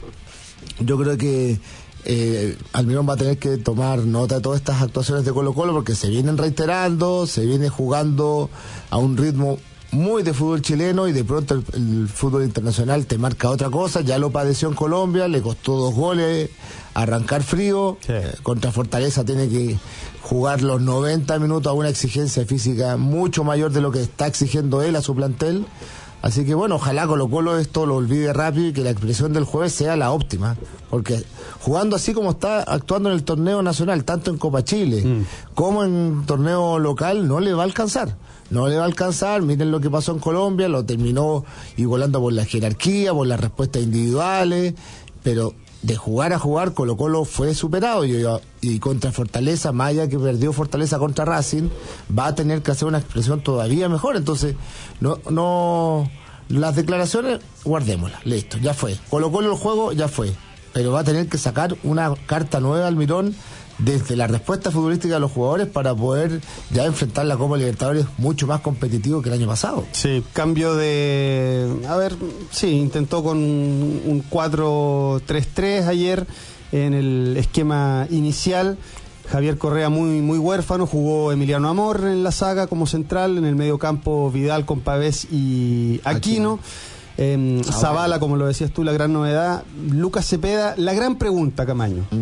[SPEAKER 14] yo creo que eh, Almirón va a tener que tomar nota de todas estas actuaciones de Colo Colo porque se vienen reiterando, se viene jugando a un ritmo muy de fútbol chileno y de pronto el, el fútbol internacional te marca otra cosa. Ya lo padeció en Colombia, le costó dos goles arrancar frío, sí. eh, contra Fortaleza tiene que jugar los noventa minutos a una exigencia física mucho mayor de lo que está exigiendo él a su plantel, así que bueno, ojalá Colo Colo esto lo olvide rápido y que la expresión del jueves sea la óptima, porque jugando así como está actuando en el torneo nacional, tanto en Copa Chile mm. como en torneo local, no le va a alcanzar. No le va a alcanzar, miren lo que pasó en Colombia, lo terminó igualando por la jerarquía, por las respuestas individuales, pero de jugar a jugar Colo Colo fue superado y, y contra Fortaleza, Maya que perdió Fortaleza contra Racing, va a tener que hacer una expresión todavía mejor, entonces no, no las declaraciones guardémoslas, listo, ya fue, Colo Colo el juego ya fue, pero va a tener que sacar una carta nueva al Almirón desde la respuesta futbolística de los jugadores para poder ya enfrentar la Copa Libertadores mucho más competitivo que el año pasado.
[SPEAKER 2] Sí, cambio de... A ver, sí, intentó con un cuatro tres tres ayer en el esquema inicial. Javier Correa muy muy huérfano, jugó Emiliano Amor en la saga como central, en el medio campo Vidal con Pavés y Aquino. Eh, ah, Zavala, bueno. Como lo decías tú, la gran novedad. Lucas Cepeda, la gran pregunta, Camaño. ¿Mm?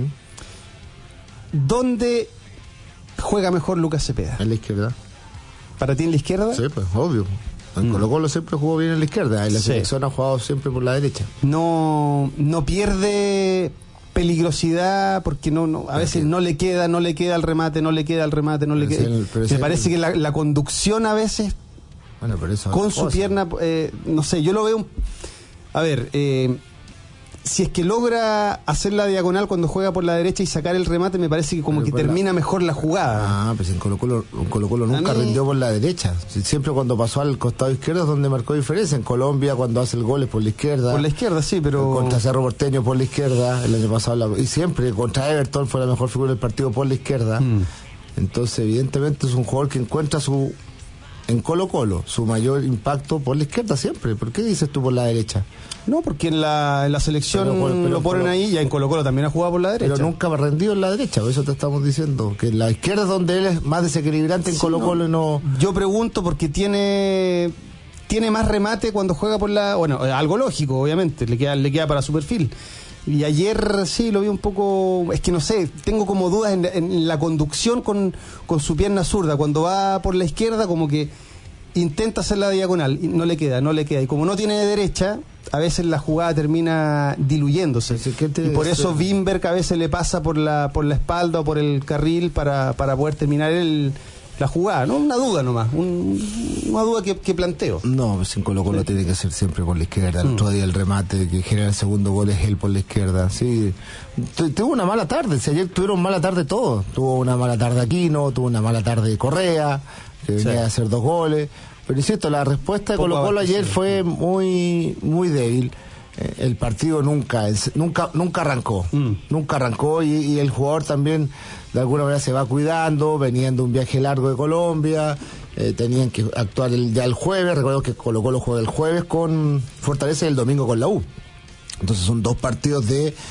[SPEAKER 2] ¿Dónde juega mejor Lucas Cepeda?
[SPEAKER 14] En la izquierda.
[SPEAKER 2] ¿Para ti en la izquierda?
[SPEAKER 14] Sí, pues obvio. En mm. Colo Colo siempre jugó bien en la izquierda. En la sí. selección ha jugado siempre por la derecha.
[SPEAKER 2] No, no pierde peligrosidad porque no, no a veces no le queda, no le queda el remate, no le queda el remate, no le queda. El, Me el, parece el... que la, la conducción a veces bueno, pero eso con su cosa. pierna, eh, no sé, yo lo veo. Un... A ver. Eh, Si es que logra hacer la diagonal cuando juega por la derecha y sacar el remate, me parece que como Pero que termina la... mejor la jugada.
[SPEAKER 14] Ah, pues en Colo Colo, en Colo Colo nunca mí... rindió por la derecha. Siempre cuando pasó al costado izquierdo es donde marcó diferencia. En Colombia cuando hace el gol es por la izquierda.
[SPEAKER 2] Por la izquierda, sí, pero...
[SPEAKER 14] Contra Cerro Porteño por la izquierda, el año pasado. La... Y siempre contra Everton fue la mejor figura del partido por la izquierda. Mm. Entonces, evidentemente es un jugador que encuentra su... En Colo Colo, su mayor impacto por la izquierda siempre. ¿Por qué dices tú por la derecha?
[SPEAKER 2] No, porque en la, en la selección pero, pero, lo ponen Colo, ahí, ya en Colo Colo también ha jugado por la derecha.
[SPEAKER 14] Pero nunca ha rendido en la derecha, por eso te estamos diciendo. Que en la izquierda es donde él es más desequilibrante en sí, Colo Colo no.
[SPEAKER 2] y no... Yo pregunto porque tiene tiene más remate cuando juega por la... Bueno, algo lógico, obviamente, le queda, le queda para su perfil. Y ayer sí lo vi un poco, es que no sé, tengo como dudas en, en la conducción con, con su pierna zurda. Cuando va por la izquierda como que intenta hacer la diagonal y no le queda, no le queda. Y como no tiene de derecha, a veces la jugada termina diluyéndose. Sí, y por eso Wimberg a veces le pasa por la por la espalda o por el carril para, para poder terminar el... la jugada, ¿no? Una duda nomás, un, una duda que, que planteo.
[SPEAKER 14] No, pues en Colo Colo sí. tiene que ser siempre por la izquierda. El mm. otro día el remate que genera el segundo gol es él por la izquierda. Sí, tuvo una mala tarde. Si ayer tuvieron mala tarde todos. Tuvo una mala tarde Aquino, tuvo una mala tarde Correa, que venía sí. a hacer dos goles. Pero insisto, la respuesta de Colo Colo ayer fue muy, muy débil. El partido nunca nunca nunca arrancó mm. nunca arrancó y, y el jugador también de alguna manera se va cuidando, venían de un viaje largo de Colombia, eh, tenían que actuar el, ya el jueves. Recuerdo que Colo Colo juega el jueves con Fortaleza y el domingo con la U, entonces son dos partidos de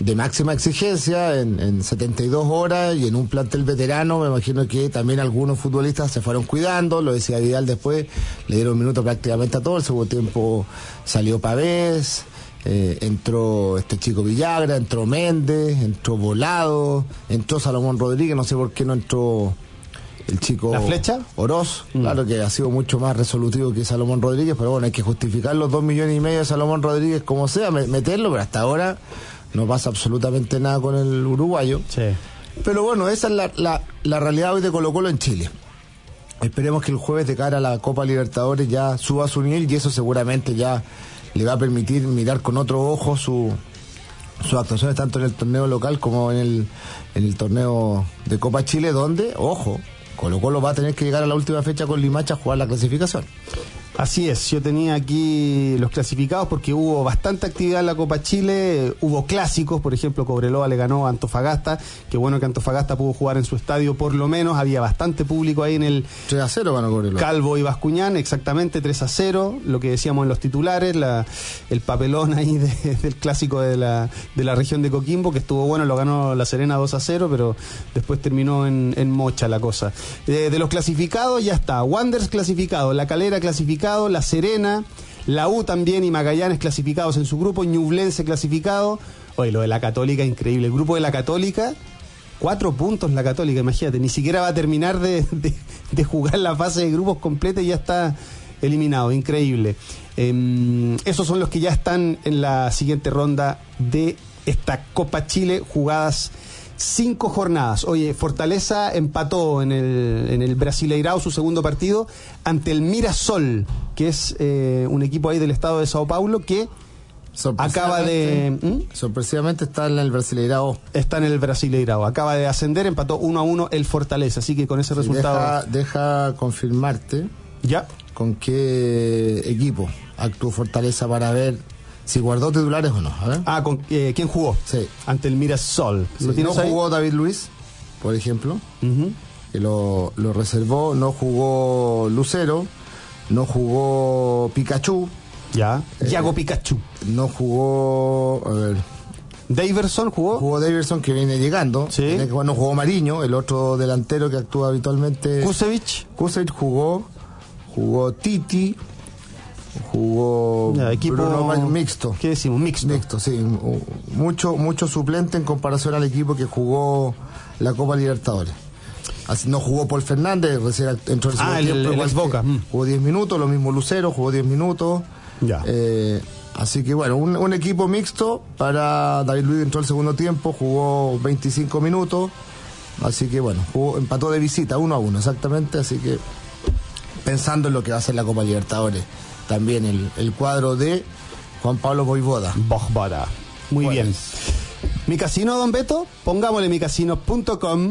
[SPEAKER 14] de máxima exigencia en, en setenta y dos horas y en un plantel veterano. Me imagino que también algunos futbolistas se fueron cuidando, lo decía Vidal después, le dieron minutos prácticamente a todo. El segundo tiempo salió Pavés, eh, entró este chico Villagra, entró Méndez, entró Volado, entró Salomón Rodríguez, no sé por qué no entró el chico
[SPEAKER 2] ¿La Flecha?
[SPEAKER 14] Oroz,
[SPEAKER 2] mm.
[SPEAKER 14] claro que ha sido mucho más resolutivo que Salomón Rodríguez, pero bueno, hay que justificar los dos millones y medio de Salomón Rodríguez como sea, meterlo, pero hasta ahora no pasa absolutamente nada con el uruguayo.
[SPEAKER 2] Sí.
[SPEAKER 14] Pero bueno, esa es la, la, la realidad hoy de Colo-Colo en Chile. Esperemos que el jueves de cara a la Copa Libertadores ya suba su nivel y eso seguramente ya le va a permitir mirar con otro ojo su sus actuaciones tanto en el torneo local como en el, en el torneo de Copa Chile, donde, ojo, Colo-Colo va a tener que llegar a la última fecha con Limache a jugar la clasificación.
[SPEAKER 2] Así es, yo tenía aquí los clasificados porque hubo bastante actividad en la Copa Chile, hubo clásicos, por ejemplo Cobreloa le ganó a Antofagasta, qué bueno que Antofagasta pudo jugar en su estadio por lo menos, había bastante público ahí en el
[SPEAKER 14] tres a cero ganó Cobreloa.
[SPEAKER 2] Calvo y Bascuñán, exactamente tres a cero, lo que decíamos en los titulares, la, el papelón ahí de, del clásico de la, de la región de Coquimbo, que estuvo bueno, lo ganó La Serena dos a cero, pero después terminó en, en mocha la cosa. Eh, de los clasificados ya está, Wanderers clasificado, La Calera clasificado, La Serena, la U también y Magallanes clasificados en su grupo, Ñublense clasificado. Oye, lo de la Católica, increíble. El grupo de la Católica, cuatro puntos la Católica, imagínate, ni siquiera va a terminar de, de, de jugar la fase de grupos completa y ya está eliminado, increíble. Eh, esos son los que ya están en la siguiente ronda de esta Copa Chile, jugadas cinco jornadas. Oye, Fortaleza empató en el, en el Brasileirao su segundo partido ante el Mirassol, que es eh, un equipo ahí del estado de Sao Paulo que acaba de... ¿Mm?
[SPEAKER 14] Sorpresivamente está en el Brasileirao.
[SPEAKER 2] Está en el Brasileirao. Acaba de ascender, empató uno a uno el Fortaleza, así que con ese sí, resultado...
[SPEAKER 14] Deja, deja confirmarte
[SPEAKER 2] ya
[SPEAKER 14] con qué equipo actuó Fortaleza para ver si guardó titulares o no. A ver.
[SPEAKER 2] Ah, ¿con, eh, ¿quién jugó?
[SPEAKER 14] Sí.
[SPEAKER 2] Ante el Mirassol.
[SPEAKER 14] Sí, no ahí? Jugó David Luiz, por ejemplo, uh-huh. que lo, lo reservó. No jugó Lucero. No jugó Pikachu.
[SPEAKER 2] Ya.
[SPEAKER 14] Eh,
[SPEAKER 2] Yago Pikachu.
[SPEAKER 14] No jugó... A ver.
[SPEAKER 2] Daverson jugó.
[SPEAKER 14] Jugó Daverson, que viene llegando.
[SPEAKER 2] Sí.
[SPEAKER 14] No jugó Mariño, el otro delantero que actúa habitualmente.
[SPEAKER 2] Kusevich.
[SPEAKER 14] Kusevich jugó. Jugó Titi. Jugó
[SPEAKER 2] ya, equipo
[SPEAKER 14] Bruno mixto.
[SPEAKER 2] ¿Qué decimos? Mixto.
[SPEAKER 14] Mixto, sí. Mucho, mucho suplente en comparación al equipo que jugó la Copa Libertadores. Así, no jugó Paul Fernández, recién entró el segundo
[SPEAKER 2] ah,
[SPEAKER 14] tiempo.
[SPEAKER 2] El, el Boca.
[SPEAKER 14] Jugó diez minutos, lo mismo Lucero, jugó diez minutos.
[SPEAKER 2] Ya.
[SPEAKER 14] Eh, así que bueno, un, un equipo mixto para David Luiz, entró el segundo tiempo, jugó veinticinco minutos. Así que bueno, jugó, empató de visita, uno a uno, exactamente. Así que pensando en lo que va a ser la Copa Libertadores. También el, el cuadro de Juan Pablo Voivoda.
[SPEAKER 2] Voivoda. Muy bueno. Bien. ¿Mi casino, don Beto? Pongámosle mi casino punto com.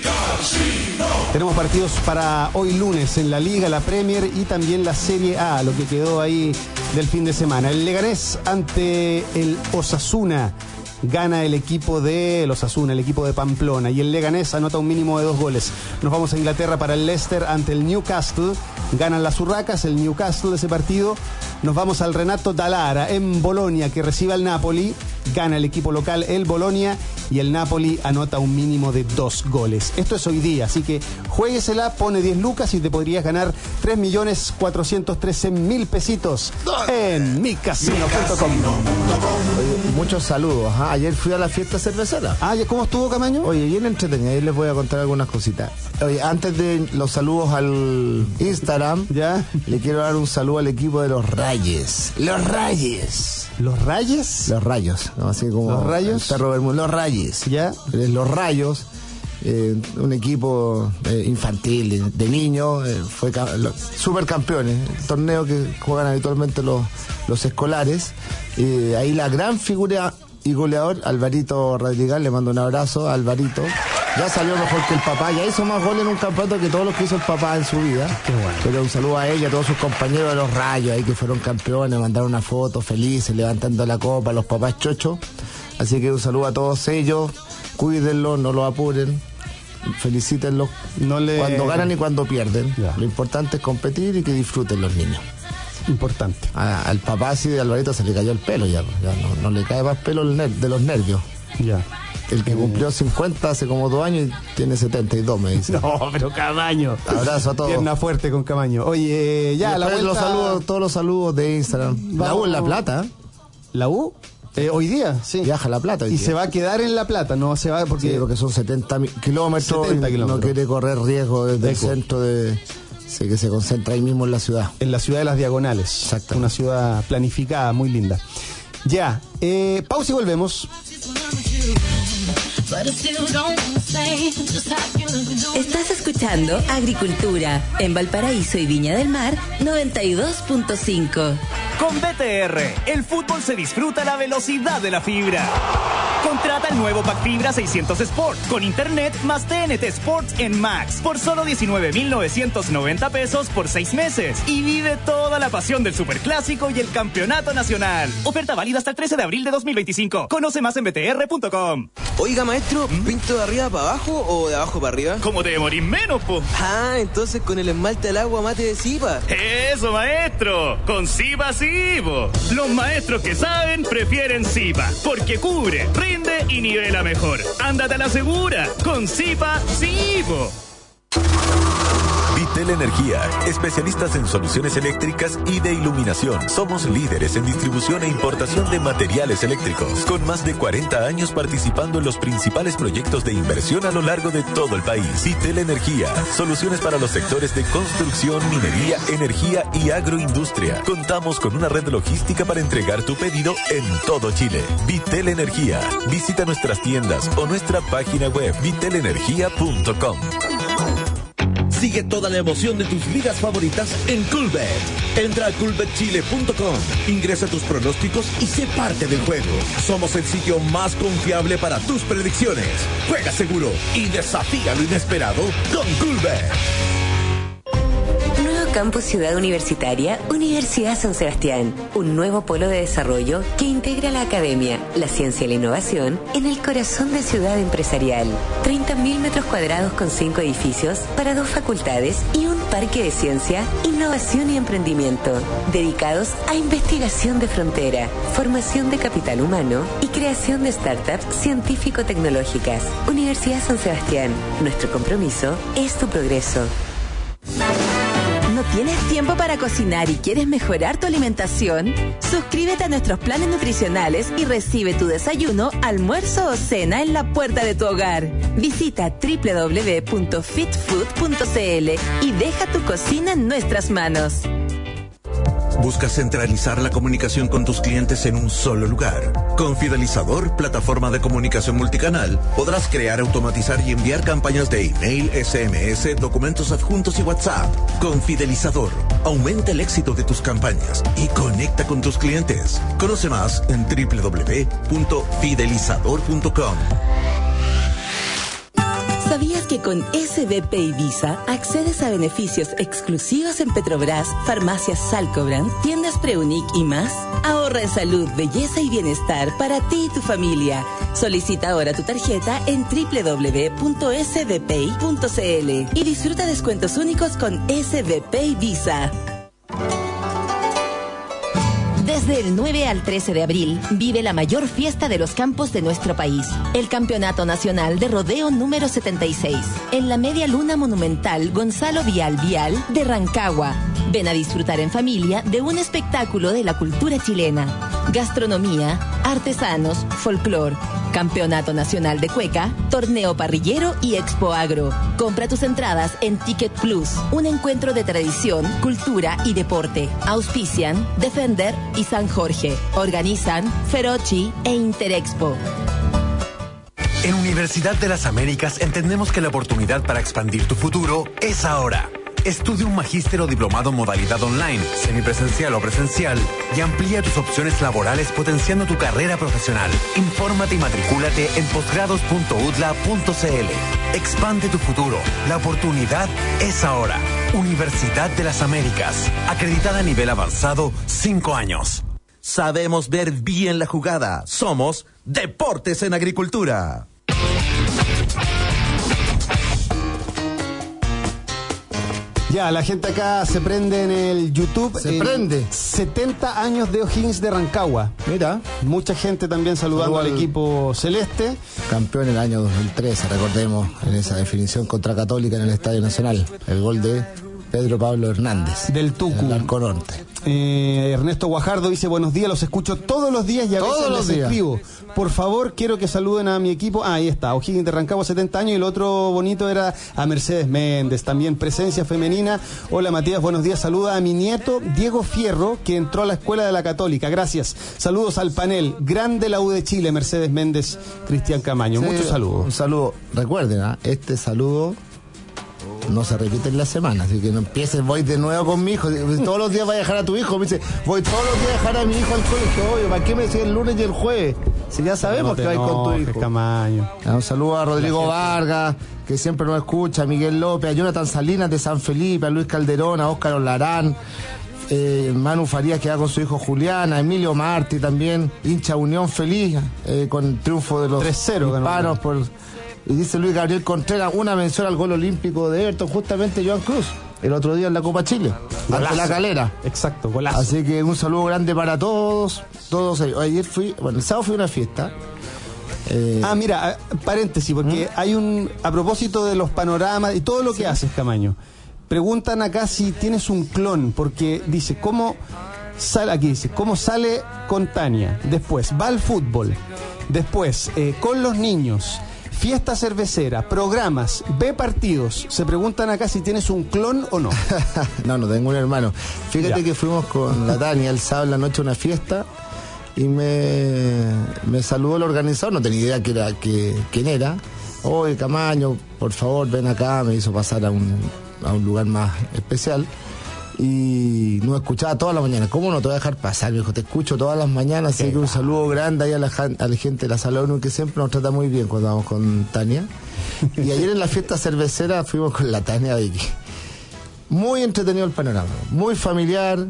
[SPEAKER 2] Tenemos partidos para hoy lunes en la Liga, la Premier y también la Serie A, lo que quedó ahí del fin de semana. El Leganés ante el Osasuna. Gana el equipo de el Osasuna, el equipo de Pamplona, y el Leganés anota un mínimo de dos goles. Nos vamos a Inglaterra para el Leicester ante el Newcastle. Ganan las Urracas, el Newcastle de ese partido. Nos vamos al Renato Dallara en Bolonia, que recibe al Napoli. Gana el equipo local, el Bolonia, y el Napoli anota un mínimo de dos goles. Esto es hoy día, así que juéguesela, pone diez lucas y te podrías ganar tres millones cuatrocientos trece mil pesitos en mi casino punto com.
[SPEAKER 14] Muchos saludos. ¿eh? Ayer fui a la fiesta cervecera.
[SPEAKER 2] Ah, ¿cómo estuvo, Camaño?
[SPEAKER 14] Oye, bien entretenida. Ahí les voy a contar algunas cositas. Oye, antes de los saludos al Instagram,
[SPEAKER 2] ¿ya?
[SPEAKER 14] Le quiero dar un saludo al equipo de los Rayes. Los Rayes.
[SPEAKER 2] ¿Los Rayes?
[SPEAKER 14] Los Rayos. ¿no? Así como
[SPEAKER 2] ¿Los Rayos?
[SPEAKER 14] El perro Bermúdez. Los Rayes.
[SPEAKER 2] ¿Ya?
[SPEAKER 14] Los Rayos. Eh, un equipo eh, infantil, de, de niños, eh, fue ca- lo, supercampeones, el torneo que juegan habitualmente los, los escolares. Eh, ahí la gran figura y goleador, Alvarito Rodríguez, le mando un abrazo a Alvarito. Ya salió mejor que el papá, ya hizo más goles en un campeonato que todos los que hizo el papá en su vida.
[SPEAKER 2] Qué bueno.
[SPEAKER 14] Pero un saludo a ella, a todos sus compañeros de los Rayos ahí que fueron campeones, mandaron una foto felices, levantando la copa, los papás chochos. Así que un saludo a todos ellos, cuídenlo, no lo apuren, felicítenlos
[SPEAKER 2] no le...
[SPEAKER 14] cuando ganan y cuando pierden.
[SPEAKER 2] Ya.
[SPEAKER 14] Lo importante es competir y que disfruten los niños.
[SPEAKER 2] Importante.
[SPEAKER 14] A, al papá así de Alvarito se le cayó el pelo ya, ya no, no le cae más pelo el ner- de los nervios.
[SPEAKER 2] Ya.
[SPEAKER 14] El que cumplió cincuenta hace como dos años y tiene setenta y dos, me dice.
[SPEAKER 2] No, pero Camaño.
[SPEAKER 14] Abrazo a todos.
[SPEAKER 2] Pierna fuerte con Camaño. Oye, ya, la vuelta...
[SPEAKER 14] los saludos, todos los saludos de Instagram.
[SPEAKER 2] Vamos.
[SPEAKER 14] La U en La Plata.
[SPEAKER 2] ¿La U? Eh, hoy día, sí.
[SPEAKER 14] Viaja a La Plata.
[SPEAKER 2] Y
[SPEAKER 14] día.
[SPEAKER 2] se va a quedar en La Plata, no se va porque...
[SPEAKER 14] Sí, porque son setenta kilómetros.
[SPEAKER 2] setenta kilómetros.
[SPEAKER 14] No quiere correr riesgo desde
[SPEAKER 2] Eco.
[SPEAKER 14] el centro de... Sí, que se concentra ahí mismo en la ciudad.
[SPEAKER 2] En la ciudad de las Diagonales.
[SPEAKER 14] Exacto.
[SPEAKER 2] Una ciudad planificada, muy linda. Ya, eh, pausa y volvemos.
[SPEAKER 3] Estás escuchando Agricultura en Valparaíso y Viña del Mar noventa y dos punto cinco.
[SPEAKER 17] Con B T R, el fútbol se disfruta a la velocidad de la fibra. Contrata el nuevo Pack Fibra seiscientos Sport con internet más T N T Sports en Max por solo diecinueve mil novecientos noventa pesos por seis meses y vive toda la pasión del Superclásico y el Campeonato Nacional. Oferta válida hasta el trece de abril de dos mil veinticinco. Conoce más en b t r punto com.
[SPEAKER 18] Oiga, maestro, ¿pinto de arriba para abajo o de abajo para arriba?
[SPEAKER 17] ¿Cómo te demorís menos, po?
[SPEAKER 18] Ah, entonces con el esmalte al agua mate de Zipa.
[SPEAKER 17] ¡Eso, maestro! Con Zipa sí, po. Los maestros que saben prefieren Zipa, porque cubre, rinde y nivela mejor. Ándate a la segura, con Zipa sí, po.
[SPEAKER 4] Vitel Energía, especialistas en soluciones eléctricas y de iluminación. Somos líderes en distribución e importación de materiales eléctricos, con más de cuarenta años participando en los principales proyectos de inversión a lo largo de todo el país. Vitel Energía, soluciones para los sectores de construcción, minería, energía y agroindustria. Contamos con una red logística para entregar tu pedido en todo Chile. Vitel Energía, visita nuestras tiendas o nuestra página web vitel energía punto com.
[SPEAKER 19] Sigue toda la emoción de tus ligas favoritas en Coolbet. Entra a coolbet chile punto com, ingresa tus pronósticos y sé parte del juego. Somos el sitio más confiable para tus predicciones. Juega seguro y desafía lo inesperado con Coolbet.
[SPEAKER 3] Campus Ciudad Universitaria, Universidad San Sebastián. Un nuevo polo de desarrollo que integra la academia, la ciencia y la innovación en el corazón de ciudad empresarial. treinta mil metros cuadrados con cinco edificios para dos facultades y un parque de ciencia, innovación y emprendimiento, dedicados a investigación de frontera, formación de capital humano y creación de startups científico-tecnológicas. Universidad San Sebastián. Nuestro compromiso es tu progreso. ¿No tienes tiempo para cocinar y quieres mejorar tu alimentación? Suscríbete a nuestros planes nutricionales y recibe tu desayuno, almuerzo o cena en la puerta de tu hogar. Visita doble u doble u doble u punto fit food punto c l y deja tu cocina en nuestras manos.
[SPEAKER 19] ¿Buscas centralizar la comunicación con tus clientes en un solo lugar? Con Fidelizador, plataforma de comunicación multicanal, podrás crear, automatizar y enviar campañas de email, S M S, documentos adjuntos y WhatsApp. Con Fidelizador, aumenta el éxito de tus campañas y conecta con tus clientes. Conoce más en doble u doble u doble u punto fidelizador punto com.
[SPEAKER 3] ¿Sabías que con S B P y Visa accedes a beneficios exclusivos en Petrobras, farmacias Salcobrand, tiendas Preunic y más? Ahorra en salud, belleza y bienestar para ti y tu familia. Solicita ahora tu tarjeta en doble u doble u doble u punto s b p i punto c l y disfruta descuentos únicos con S B P y Visa. Desde el nueve al trece de abril, vive la mayor fiesta de los campos de nuestro país, el Campeonato Nacional de Rodeo número setenta y seis, en la Media Luna Monumental Gonzalo Vial Vial de Rancagua. Ven a disfrutar en familia de un espectáculo de la cultura chilena, gastronomía, artesanos, folclor, Campeonato Nacional de Cueca, Torneo Parrillero y Expo Agro. Compra tus entradas en Ticket Plus, un encuentro de tradición, cultura y deporte. Auspician Defender y San Jorge. Organizan Ferochi e Interexpo.
[SPEAKER 20] En Universidad de las Américas entendemos que la oportunidad para expandir tu futuro es ahora. Estudia un magíster o diplomado en modalidad online, semipresencial o presencial y amplía tus opciones laborales potenciando tu carrera profesional. Infórmate y matricúlate en posgrados punto u d l a punto c l. Expande tu futuro. La oportunidad es ahora. Universidad de las Américas. Acreditada a nivel avanzado, cinco años.
[SPEAKER 19] Sabemos ver bien la jugada. Somos Deportes en Agricultura.
[SPEAKER 2] Ya, la gente acá se prende en el YouTube.
[SPEAKER 14] Se
[SPEAKER 2] eh,
[SPEAKER 14] prende.
[SPEAKER 2] setenta años de O'Higgins de Rancagua.
[SPEAKER 14] Mira.
[SPEAKER 2] Mucha gente también saludando
[SPEAKER 14] Saludo
[SPEAKER 2] al
[SPEAKER 14] al
[SPEAKER 2] equipo celeste.
[SPEAKER 14] Campeón en el año dos mil trece, recordemos, en esa definición contra Católica en el Estadio Nacional. El gol de Pedro Pablo Hernández.
[SPEAKER 2] Del Tucu.
[SPEAKER 14] En el Arco Norte.
[SPEAKER 2] Eh, Ernesto Guajardo dice: buenos días, los escucho todos los días y a
[SPEAKER 14] Todos
[SPEAKER 2] veces
[SPEAKER 14] los
[SPEAKER 2] les
[SPEAKER 14] días.
[SPEAKER 2] escribo. Por favor, quiero que saluden a mi equipo. Ah, ahí está, O'Higgins de Rancagua, setenta años. Y el otro bonito era a Mercedes Méndez, también presencia femenina. Hola Matías, buenos días. Saluda a mi nieto Diego Fierro, que entró a la escuela de la Católica. Gracias. Saludos al panel. Grande la U de Chile, Mercedes Méndez, Cristian Camaño.
[SPEAKER 14] Sí,
[SPEAKER 2] Muchos saludos.
[SPEAKER 14] Un saludo. Recuerden, ¿ah? este saludo no se repite en la semana, así que no empieces, voy de nuevo con mi hijo. Todos los días vas a dejar a tu hijo. Me dice, voy todos los días a dejar a mi hijo al colegio. Oye, ¿para qué me decís el lunes y el jueves? Si ya sabemos
[SPEAKER 2] No te
[SPEAKER 14] que vais con tu
[SPEAKER 2] enojes,
[SPEAKER 14] hijo.
[SPEAKER 2] Camaño.
[SPEAKER 14] Un saludo a Rodrigo Vargas, que siempre nos escucha, a Miguel López, a Jonathan Salinas de San Felipe, a Luis Calderón, a Óscar Olarán, eh, Manu Farías, que va con su hijo Julián, a Emilio Martí también, hincha Unión Feliz, eh, con el triunfo de los
[SPEAKER 2] tres cero
[SPEAKER 14] hispanos por... Y dice Luis Gabriel Contreras, una mención al gol olímpico de Everton, justamente Joan Cruz, el otro día en la Copa Chile, ante la Calera.
[SPEAKER 2] Exacto, golazo.
[SPEAKER 14] Así que un saludo grande para todos, todos ellos. Ayer fui, bueno, el sábado fui a una fiesta. Eh,
[SPEAKER 2] Ah, mira, paréntesis, porque ¿Mm? hay un, a propósito de los panoramas y todo lo que sí. haces, Camaño, preguntan acá si tienes un clon, porque dice, ¿cómo sale, aquí dice, cómo sale con Tania? Después, va al fútbol, después, eh, con los niños, fiesta cervecera, programas, ve partidos. Se preguntan acá si tienes un clon o no.
[SPEAKER 14] no, no tengo un hermano. Fíjate
[SPEAKER 2] ya.
[SPEAKER 14] que fuimos con la Tania el sábado en la noche a una fiesta y me, me saludó el organizador, no tenía idea que era, que, quién era. Oye, Camaño, por favor, ven acá, me hizo pasar a un, a un lugar más especial. Y nos escuchaba todas las mañanas. ¿Cómo no te voy a dejar pasar, viejo? Te escucho todas las mañanas, así que un saludo grande ahí a la, a la gente de la Sala ONU, que siempre nos trata muy bien cuando vamos con Tania. Y ayer en la fiesta cervecera fuimos con la Tania Vicky. Muy entretenido el panorama, muy familiar,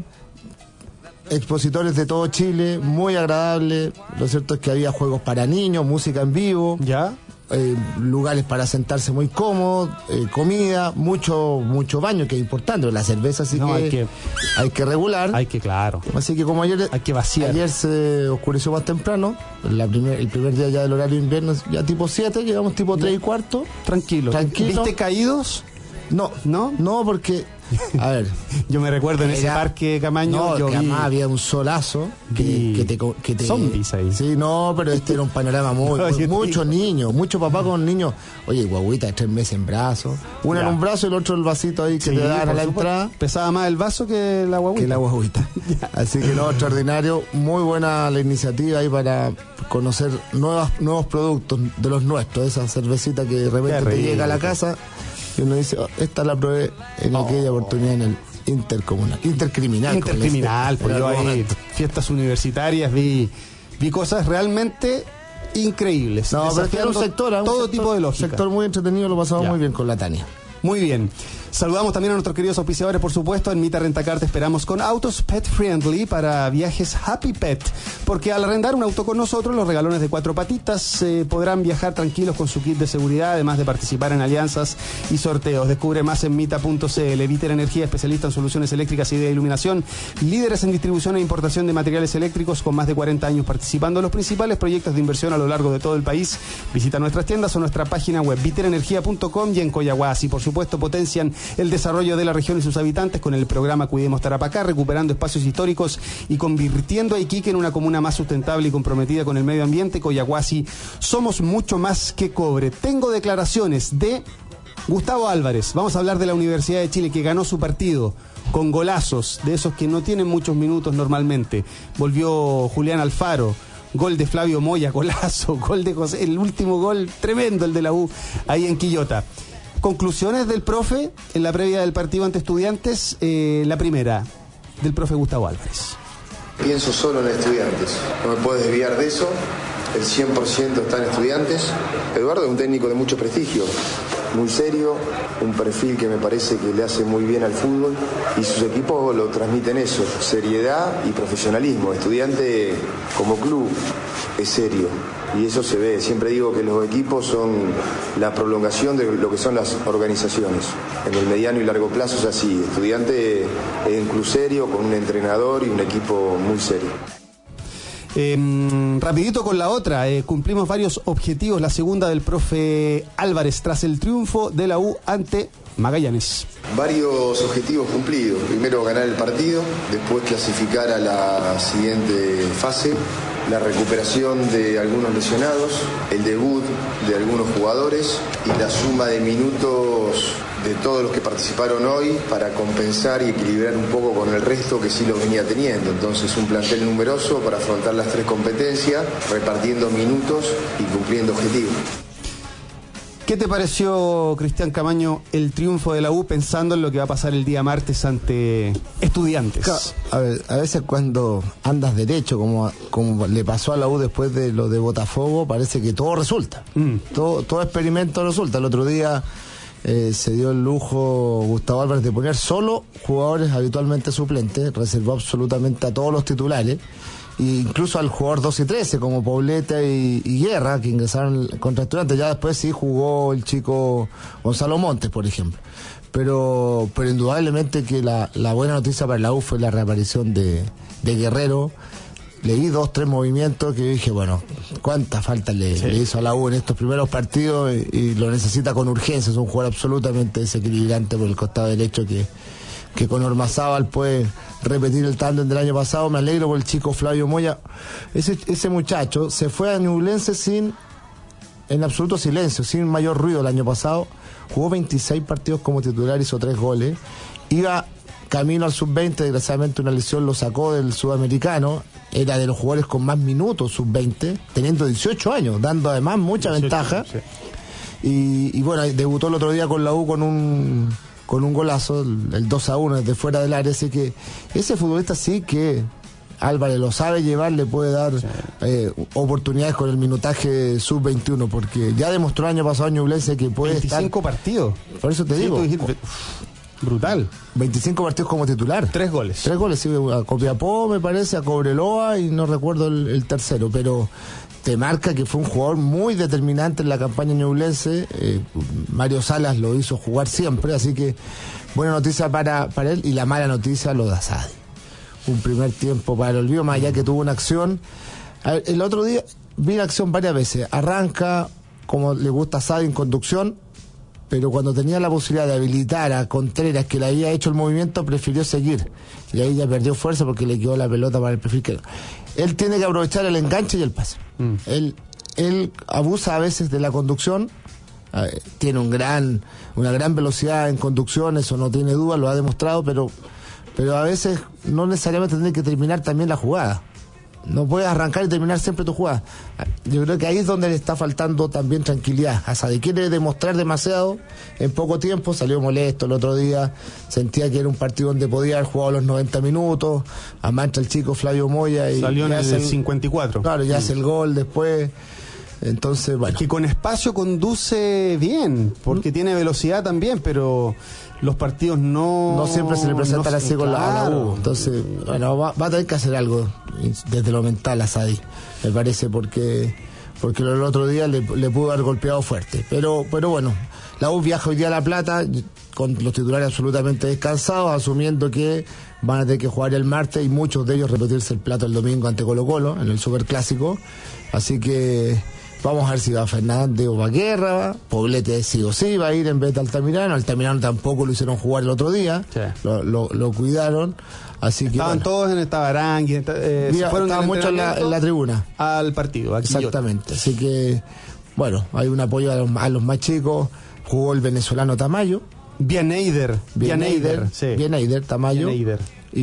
[SPEAKER 14] expositores de todo Chile, muy agradable. Lo cierto es que había juegos para niños, música en vivo.
[SPEAKER 2] ¿Ya?
[SPEAKER 14] Eh, lugares para sentarse muy cómodos, eh, comida, mucho mucho baño, que es importante. La cerveza sí
[SPEAKER 2] no,
[SPEAKER 14] que,
[SPEAKER 2] hay que
[SPEAKER 14] hay que regular.
[SPEAKER 2] Hay que, claro.
[SPEAKER 14] Así que como ayer,
[SPEAKER 2] hay que vaciar.
[SPEAKER 14] Ayer se oscureció más temprano, la primer, el primer día ya del horario de invierno, ya tipo siete, llegamos tipo tres y cuarto.
[SPEAKER 2] Tranquilo.
[SPEAKER 14] Tranquilo.
[SPEAKER 2] ¿Viste caídos?
[SPEAKER 14] No,
[SPEAKER 2] no,
[SPEAKER 14] no, porque, a ver,
[SPEAKER 2] yo me recuerdo en
[SPEAKER 14] era,
[SPEAKER 2] ese parque Camaño,
[SPEAKER 14] no,
[SPEAKER 2] yo
[SPEAKER 14] que
[SPEAKER 2] vi,
[SPEAKER 14] además había un solazo que, que, te, que te
[SPEAKER 2] zombies ahí.
[SPEAKER 14] Sí, no, pero este era un panorama muy,
[SPEAKER 2] no,
[SPEAKER 14] muy muchos niños, muchos papás con niños, oye, guaguita de tres meses en brazos, uno ya. en un brazo y el otro el vasito ahí que sí, te dan a la supuesto. entrada.
[SPEAKER 2] Pesaba más el vaso que la guaguita.
[SPEAKER 14] Que la guaguita. Así que no, extraordinario, muy buena la iniciativa ahí para conocer nuevas, nuevos productos de los nuestros, esa cervecita que de repente te llega a la casa. Y uno dice, oh, esta la probé en oh. aquella oportunidad en el intercomunal, intercriminal.
[SPEAKER 2] Intercriminal, pues yo ahí, fiestas universitarias, vi, vi cosas realmente increíbles.
[SPEAKER 14] No, pero era un sector, un
[SPEAKER 2] todo
[SPEAKER 14] sector,
[SPEAKER 2] tipo de lógica.
[SPEAKER 14] Un sector muy entretenido, lo pasamos ya. muy bien con la Tania.
[SPEAKER 2] Muy bien. Saludamos también a nuestros queridos auspiciadores, por supuesto. En Mita Rentacar te esperamos con autos pet friendly para viajes Happy Pet, porque al arrendar un auto con nosotros, los regalones de cuatro patitas eh, podrán viajar tranquilos con su kit de seguridad, además de participar en alianzas y sorteos. Descubre más en mita punto c l. Viter Energía, especialista en soluciones eléctricas y de iluminación, líderes en distribución e importación de materiales eléctricos, con más de cuarenta años participando en los principales proyectos de inversión a lo largo de todo el país. Visita nuestras tiendas o nuestra página web viter energía punto com y en Coyahuasi. Por supuesto, potencian el desarrollo de la región y sus habitantes con el programa Cuidemos Tarapacá, recuperando espacios históricos y convirtiendo a Iquique en una comuna más sustentable y comprometida con el medio ambiente. Coyahuasi, somos mucho más que cobre. Tengo declaraciones de Gustavo Álvarez. Vamos a hablar de la Universidad de Chile, que ganó su partido con golazos, de esos que no tienen muchos minutos normalmente. Volvió Julián Alfaro. Gol de Flavio Moya, golazo, gol de José, el último gol tremendo, el de la U, ahí en Quillota. Conclusiones del profe en la previa del partido ante Estudiantes. Eh, la primera, del profe Gustavo Álvarez.
[SPEAKER 21] Pienso solo en Estudiantes, no me puedo desviar de eso, el cien por ciento está en Estudiantes. Eduardo es un técnico de mucho prestigio, muy serio, un perfil que me parece que le hace muy bien al fútbol y sus equipos lo transmiten eso, seriedad y profesionalismo. Estudiante como club es serio y eso se ve. Siempre digo que los equipos son la prolongación de lo que son las organizaciones. En el mediano y largo plazo es así. Estudiante es un club serio con un entrenador y un equipo muy serio.
[SPEAKER 2] Eh, rapidito con la otra, eh, cumplimos varios objetivos, la segunda del profe Álvarez tras el triunfo de la U ante Magallanes.
[SPEAKER 21] Varios objetivos cumplidos, primero ganar el partido, después clasificar a la siguiente fase, la recuperación de algunos lesionados, el debut de algunos jugadores y la suma de minutos de todos los que participaron hoy para compensar y equilibrar un poco con el resto que sí lo venía teniendo. Entonces un plantel numeroso para afrontar las tres competencias, repartiendo minutos y cumpliendo objetivos.
[SPEAKER 2] ¿Qué te pareció, Cristian Camaño, el triunfo de la U pensando en lo que va a pasar el día martes ante Estudiantes?
[SPEAKER 14] A, ver, a veces cuando andas derecho, como, como le pasó a la U después de lo de Botafogo, parece que todo resulta. Mm. Todo, todo experimento resulta. El otro día eh, se dio el lujo Gustavo Álvarez de poner solo jugadores habitualmente suplentes, reservó absolutamente a todos los titulares, e incluso al jugador doce y trece como Poblete y, y Guerra, que ingresaron contra Estudiantes. Ya después sí jugó el chico Gonzalo Montes, por ejemplo. Pero pero indudablemente que la, la buena noticia para la U fue la reaparición de, de Guerrero. Leí dos, tres movimientos que dije, bueno, cuánta falta le, sí. le hizo a la U en estos primeros partidos y, y lo necesita con urgencia. Es un jugador absolutamente desequilibrante por el costado derecho que, que con Ormazábal puede repetir el tándem del año pasado. Me alegro por el chico Flavio Moya. Ese, ese muchacho se fue a Ñublense sin, en absoluto silencio, sin mayor ruido el año pasado. Jugó veintiséis partidos como titular, hizo tres goles. Iba camino al sub veinte, desgraciadamente una lesión lo sacó del sudamericano. Era de los jugadores con más minutos sub veinte, teniendo dieciocho años, dando además mucha dieciocho, ventaja. Sí. Y, y bueno, debutó el otro día con la U con un con un golazo, el, el dos a uno desde fuera del área. Así que ese futbolista sí que Álvarez lo sabe llevar, le puede dar sí. eh, oportunidades con el minutaje sub veintiuno, porque ya demostró el año pasado en Ñublense que puede
[SPEAKER 2] veinticinco
[SPEAKER 14] estar...
[SPEAKER 2] partidos.
[SPEAKER 14] Por eso te sí, digo.
[SPEAKER 2] Dijiste, brutal.
[SPEAKER 14] veinticinco partidos como titular.
[SPEAKER 2] Tres goles.
[SPEAKER 14] Tres goles, sí, a Copiapó me parece, a Cobreloa y no recuerdo el, el tercero, pero te marca que fue un jugador muy determinante en la campaña ñublense. eh, Mario Salas lo hizo jugar siempre, así que buena noticia para, para él, y la mala noticia lo de Asadi. Un primer tiempo para el olvido, más allá que tuvo una acción. Ver, el otro día vi la acción varias veces, arranca como le gusta a Asadi en conducción, pero cuando tenía la posibilidad de habilitar a Contreras, que le había hecho el movimiento, prefirió seguir. Y ahí ya perdió fuerza porque le quedó la pelota para el perfil que... Él tiene que aprovechar el enganche y el pase. Mm. Él, él abusa a veces de la conducción, eh, tiene un gran, una gran velocidad en conducción, eso no tiene duda, lo ha demostrado, pero, pero a veces no necesariamente tiene que terminar también la jugada. No puedes arrancar y terminar siempre tu jugada. Yo creo que ahí es donde le está faltando también tranquilidad. Asadi quiere demostrar demasiado en poco tiempo, salió molesto el otro día, sentía que era un partido donde podía haber jugado los noventa minutos, amancha el chico Flavio Moya y
[SPEAKER 2] salió en el,
[SPEAKER 14] el
[SPEAKER 2] cincuenta y cuatro.
[SPEAKER 14] Claro, ya mm. hace el gol después. Entonces, bueno.
[SPEAKER 2] Que con espacio conduce bien, porque mm. tiene velocidad también, pero los partidos no...
[SPEAKER 14] No siempre se le presentan no, así con claro. la U. Entonces, bueno, va, va a tener que hacer algo desde lo mental a Asadi, me parece, porque porque el otro día le, le pudo haber golpeado fuerte. Pero pero bueno, la U viaja hoy día a La Plata con los titulares absolutamente descansados, asumiendo que van a tener que jugar el martes y muchos de ellos repetirse el plato el domingo ante Colo-Colo en el Superclásico. Así que vamos a ver si va Fernández o va Guerra. Poblete sí o sí va a ir en vez de Altamirano. Altamirano tampoco lo hicieron jugar el otro día. Sí. Lo, lo, lo cuidaron. Así que
[SPEAKER 2] estaban bueno. todos en esta barangui. Eh,
[SPEAKER 14] Mira, se fueron estaban muchos en la, en la tribuna.
[SPEAKER 2] Al partido. Aquí
[SPEAKER 14] exactamente. Yo. Así que, bueno, hay un apoyo a los, a los más chicos. Jugó el venezolano Tamayo.
[SPEAKER 2] Bieneider.
[SPEAKER 14] Bieneider. Sí. Bieneider, Tamayo.
[SPEAKER 2] Bieneider.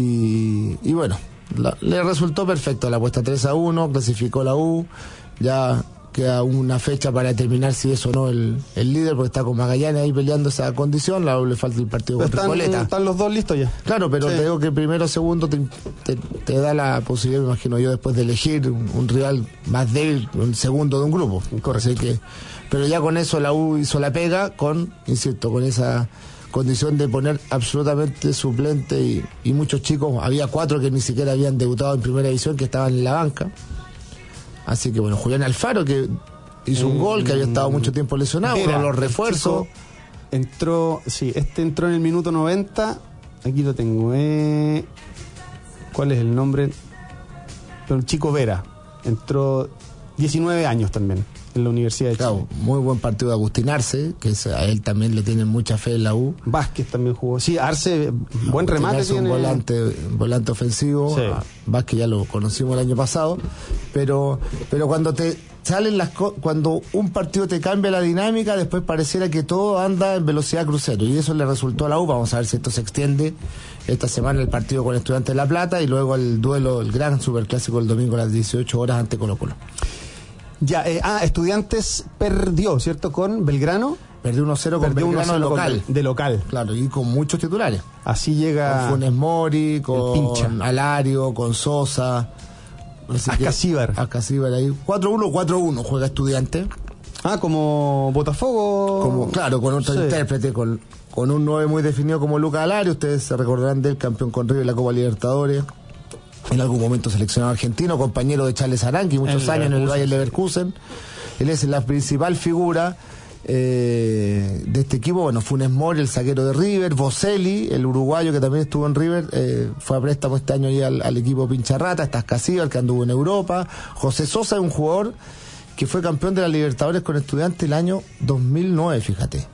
[SPEAKER 14] Y, y bueno, la, le resultó perfecto la apuesta tres a uno. Clasificó la U. Ya queda una fecha para determinar si es o no el, el líder, porque está con Magallanes ahí peleando esa condición. La U le falta el partido
[SPEAKER 2] pero
[SPEAKER 14] contra
[SPEAKER 2] están,
[SPEAKER 14] Coleta.
[SPEAKER 2] Están los dos listos ya.
[SPEAKER 14] Claro, pero
[SPEAKER 2] sí.
[SPEAKER 14] te digo que primero o segundo te, te, te da la posibilidad, me imagino yo, después de elegir un, un rival más débil, un segundo de un grupo. Así que, pero ya con eso la U hizo la pega con, insisto, con esa condición de poner absolutamente suplente y, y muchos chicos, había cuatro que ni siquiera habían debutado en primera división, que estaban en la banca. Así que bueno, Julián Alfaro, que hizo un gol, que había estado mucho tiempo lesionado,
[SPEAKER 2] Era,
[SPEAKER 14] con los refuerzos.
[SPEAKER 2] Entró, sí, este entró en el minuto noventa, aquí lo tengo, eh, ¿cuál es el nombre? Pero el chico Vera, entró diecinueve años también en la Universidad de Chile.
[SPEAKER 14] Claro, muy buen partido de Agustín Arce, que es, a él también le tienen mucha fe en la U.
[SPEAKER 2] Vázquez también jugó. Sí, Arce, buen remate
[SPEAKER 14] Arce,
[SPEAKER 2] tiene.
[SPEAKER 14] un volante, volante ofensivo.
[SPEAKER 2] Sí.
[SPEAKER 14] Vázquez ya lo conocimos el año pasado, pero pero cuando te salen las co- cuando un partido te cambia la dinámica, después pareciera que todo anda en velocidad crucero, y eso le resultó a la U. Vamos a ver si esto se extiende esta semana, el partido con Estudiantes de La Plata, y luego el duelo, el gran superclásico el domingo a las dieciocho horas ante Colo Colo.
[SPEAKER 2] Ya, eh, ah, Estudiantes perdió, ¿cierto? Con Belgrano.
[SPEAKER 14] Perdió uno cero con
[SPEAKER 2] Perdió
[SPEAKER 14] Belgrano de
[SPEAKER 2] uno cero
[SPEAKER 14] local.
[SPEAKER 2] con- de local.
[SPEAKER 14] Claro, y con muchos titulares.
[SPEAKER 2] Así llega.
[SPEAKER 14] Con Funes Mori, con
[SPEAKER 2] Pincha.
[SPEAKER 14] Alario, con Sosa.
[SPEAKER 2] Ascasíbar.
[SPEAKER 14] Ascasíbar ahí. cuatro uno, cuatro uno juega Estudiante.
[SPEAKER 2] Ah, como Botafogo.
[SPEAKER 14] Como, claro, con otro
[SPEAKER 2] Sí.
[SPEAKER 14] intérprete, con, con un nueve muy definido como Lucas Alario. Ustedes se recordarán del campeón con River en la Copa Libertadores. En algún momento seleccionado argentino, compañero de Charles Aranqui, muchos
[SPEAKER 2] El
[SPEAKER 14] años en el
[SPEAKER 2] Leverkusen,
[SPEAKER 14] Bayer Leverkusen. Él es la principal figura eh, de este equipo. Bueno, Funes Mori, el zaguero de River. Boselli, el uruguayo que también estuvo en River, eh, fue a préstamo este año ya al, al equipo Pincharrata. Está Ascasíbar, que anduvo en Europa. José Sosa es un jugador que fue campeón de la Libertadores con Estudiantes el año dos mil nueve, fíjate.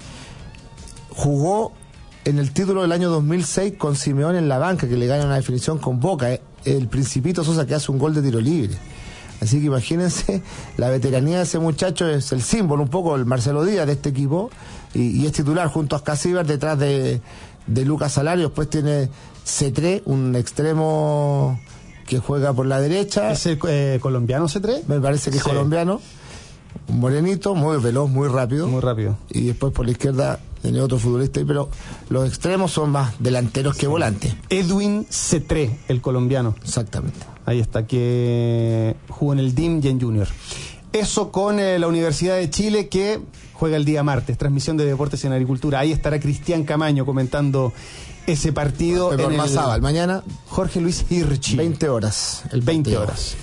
[SPEAKER 14] Jugó en el título del año dos mil seis con Simeone en la banca, que le gana una definición con Boca. eh, el Principito Sosa, que hace un gol de tiro libre. Así que imagínense, la veteranía de ese muchacho es el símbolo, un poco el Marcelo Díaz de este equipo, y, y es titular junto a Ascasíbar detrás de, de Lucas Alario. Después tiene Cetré, un extremo que juega por la derecha.
[SPEAKER 2] ¿Es el eh, colombiano Cetré?
[SPEAKER 14] Me parece que es
[SPEAKER 2] Sí.
[SPEAKER 14] colombiano. Un morenito, muy veloz, muy rápido.
[SPEAKER 2] Muy rápido.
[SPEAKER 14] Y después por la izquierda tiene otro futbolista, ahí, pero los extremos son más delanteros que volantes.
[SPEAKER 2] Edwin Cetré, el colombiano.
[SPEAKER 14] Exactamente.
[SPEAKER 2] Ahí está, que jugó en el D I M y en Junior. Eso con eh, la Universidad de Chile, que juega el día martes, transmisión de Deportes en Agricultura. Ahí estará Cristian Camaño comentando ese partido.
[SPEAKER 14] Pero
[SPEAKER 2] en el
[SPEAKER 14] Ormazábal, mañana
[SPEAKER 2] Jorge Luis Hirschi.
[SPEAKER 14] veinte horas. El
[SPEAKER 2] veinte
[SPEAKER 14] partido.
[SPEAKER 2] horas.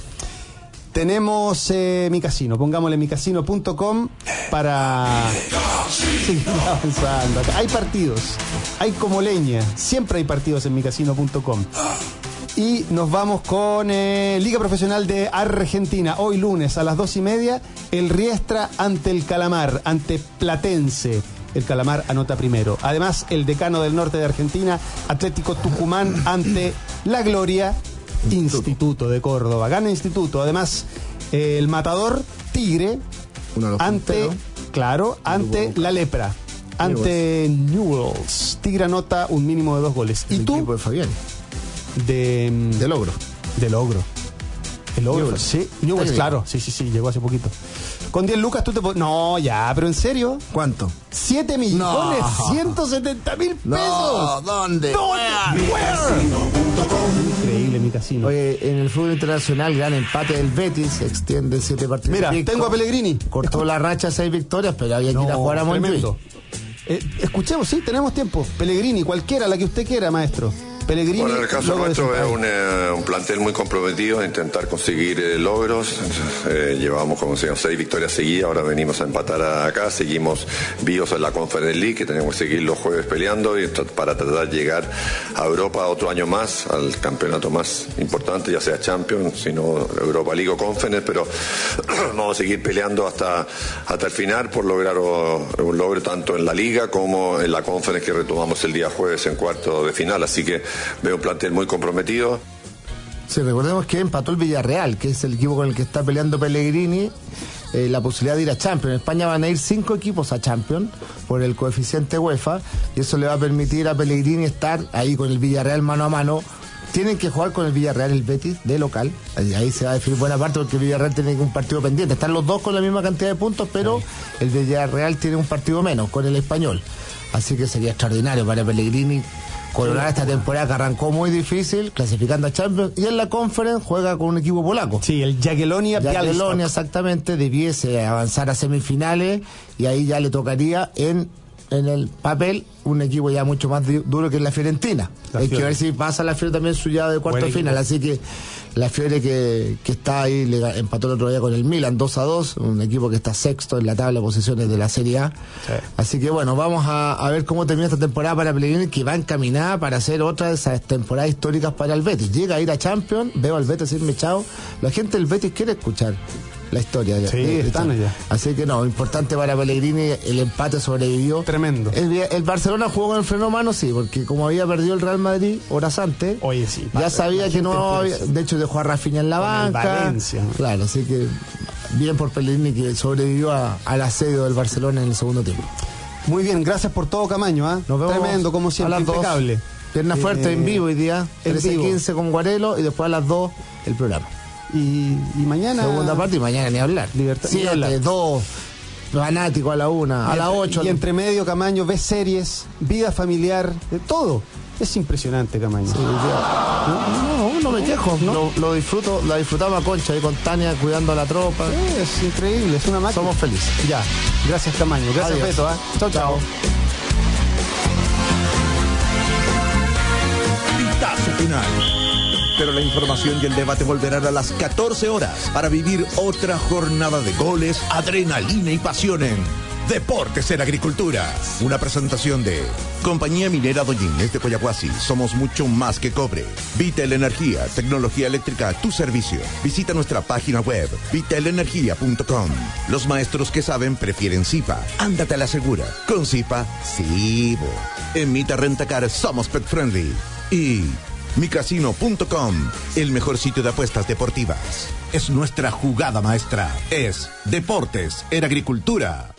[SPEAKER 2] Tenemos eh, mi casino, pongámosle mi casino punto com para seguir avanzando. Hay partidos, hay como leña, siempre hay partidos en mi casino punto com. Y nos vamos con eh, Liga Profesional de Argentina. Hoy lunes a las dos y media, el Riestra ante el Calamar, ante Platense. El Calamar anota primero. Además, el Decano del Norte de Argentina, Atlético Tucumán ante La Gloria, Instituto de Córdoba. Gana Instituto. Además, eh, el Matador Tigre ante, punteros. claro, ante La Lepra, ante Newells. Tigre anota un mínimo de dos goles.
[SPEAKER 14] El
[SPEAKER 2] ¿Y tú?
[SPEAKER 14] equipo de Fabián.
[SPEAKER 2] De,
[SPEAKER 14] de Logro.
[SPEAKER 2] De Logro. El Logro,
[SPEAKER 14] Newell's.
[SPEAKER 2] sí. Newell's, claro. Sí, sí, sí, llegó hace poquito. Con diez lucas tú te puedes... No, ya, pero en serio.
[SPEAKER 14] ¿Cuánto?
[SPEAKER 2] siete millones
[SPEAKER 14] No.
[SPEAKER 2] ciento setenta mil pesos.
[SPEAKER 14] No, ¿dónde?
[SPEAKER 2] ¿Dónde? Increíble mi casino.
[SPEAKER 14] Oye, en el fútbol internacional, gran empate del Betis, se extiende siete partidos.
[SPEAKER 2] Mira,
[SPEAKER 14] invictos.
[SPEAKER 2] tengo a Pellegrini.
[SPEAKER 14] Cortó la racha, seis victorias, pero había que ir a jugar a Montjuic.
[SPEAKER 2] Eh, escuchemos, sí, tenemos tiempo. Pellegrini, cualquiera, la que usted quiera, maestro. Pellegrini.
[SPEAKER 6] Bueno, en el caso
[SPEAKER 2] luego de
[SPEAKER 6] nuestro
[SPEAKER 2] su
[SPEAKER 6] es un, eh, un plantel muy comprometido a intentar conseguir eh, logros. Eh, llevamos, como decíamos, seis victorias seguidas. Ahora venimos a empatar acá. Seguimos vivos en la Conference League, que tenemos que seguir los jueves peleando y tra- para tratar de llegar a Europa otro año más, al campeonato más importante, ya sea Champions, sino Europa League o Conference. Pero vamos a seguir peleando hasta, hasta el final por lograr o, un logro tanto en la Liga como en la Conference, que retomamos el día jueves en cuarto de final. Así que veo un plantel muy comprometido.
[SPEAKER 14] Sí, recordemos que empató el Villarreal, que es el equipo con el que está peleando Pellegrini, eh, la posibilidad de ir a Champions. En España van a ir cinco equipos a Champions por el coeficiente UEFA, y eso le va a permitir a Pellegrini estar ahí con el Villarreal mano a mano. tienen que jugar con el Villarreal, el Betis, de local. Ahí, ahí se va a definir buena parte porque el Villarreal tiene un partido pendiente. Están los dos con la misma cantidad de puntos, pero sí, el Villarreal tiene un partido menos con el Español. Así que sería extraordinario para Pellegrini coronar esta temporada que arrancó muy difícil, clasificando a Champions, y en la Conference juega con un equipo polaco.
[SPEAKER 2] Sí, el Jagiellonia Białystok.
[SPEAKER 14] Jagiellonia, exactamente, debiese avanzar a semifinales, y ahí ya le tocaría en, en el papel un equipo ya mucho más duro que la Fiorentina. La Hay Fiore. que ver si pasa la Fiore también su llave de cuarto de final, así que la Fiore que, que está ahí, le empató el otro día con el Milan dos a dos, un equipo que está sexto en la tabla de posiciones de la Serie A. Sí. Así que bueno, vamos a, a ver cómo termina esta temporada para Pellegrini, que va encaminada para hacer otra de esas temporadas históricas para el Betis. Llega a ir a Champions, veo al Betis decirme chao. La gente del Betis quiere escuchar la historia.
[SPEAKER 2] Sí, de, de están allá.
[SPEAKER 14] Así que no, importante para Pellegrini, el empate sobrevivió.
[SPEAKER 2] Tremendo.
[SPEAKER 14] El, el Barcelona jugó con el freno a mano, sí, porque como había perdido el Real Madrid horas antes,
[SPEAKER 2] Oye, sí,
[SPEAKER 14] ya
[SPEAKER 2] para,
[SPEAKER 14] sabía que no había, de hecho dejó a Rafinha en la con banca.
[SPEAKER 2] Valencia.
[SPEAKER 14] Claro, así que bien por Pellegrini, que sobrevivió a, al asedio del Barcelona en el segundo tiempo.
[SPEAKER 2] Muy bien, gracias por todo, Camaño. ¿eh?
[SPEAKER 14] Nos vemos
[SPEAKER 2] tremendo, como siempre,
[SPEAKER 14] a las
[SPEAKER 2] impecable.
[SPEAKER 14] dos. Pierna eh, fuerte en vivo hoy día, trece quince con Guarelo, y después a las dos el programa.
[SPEAKER 2] Y, y mañana...
[SPEAKER 14] Segunda parte, y mañana ni hablar.
[SPEAKER 2] Libertad.
[SPEAKER 14] siete, dos, fanático a la una, a las ocho.
[SPEAKER 2] Y entre medio, Camaño, ves series, vida familiar, de todo. Es impresionante, Camaño. Sí,
[SPEAKER 14] no, no, no me quejo. ¿No? Lo, lo disfruto, la disfrutaba Concha ahí con Tania cuidando a la tropa.
[SPEAKER 2] Sí, es increíble, es una máquina.
[SPEAKER 14] Somos felices.
[SPEAKER 2] Ya. Gracias, Camaño. Gracias, Beto. ¿eh? Chao, chao.
[SPEAKER 1] Pitazo final. Pero la información y el debate volverán a las catorce horas para vivir otra jornada de goles, adrenalina y pasión en Deportes en Agricultura. Una presentación de Compañía Minera Doñínez de Coyahuasi. Somos mucho más que cobre. Vitel Energía, tecnología eléctrica a tu servicio. Visita nuestra página web, vitel energía punto com. Los maestros que saben prefieren Zipa. Ándate a la segura. Con Zipa, sí. En Mita Rentacar somos pet friendly. Y mi casino punto com, el mejor sitio de apuestas deportivas. Es nuestra jugada maestra. Es Deportes en Agricultura.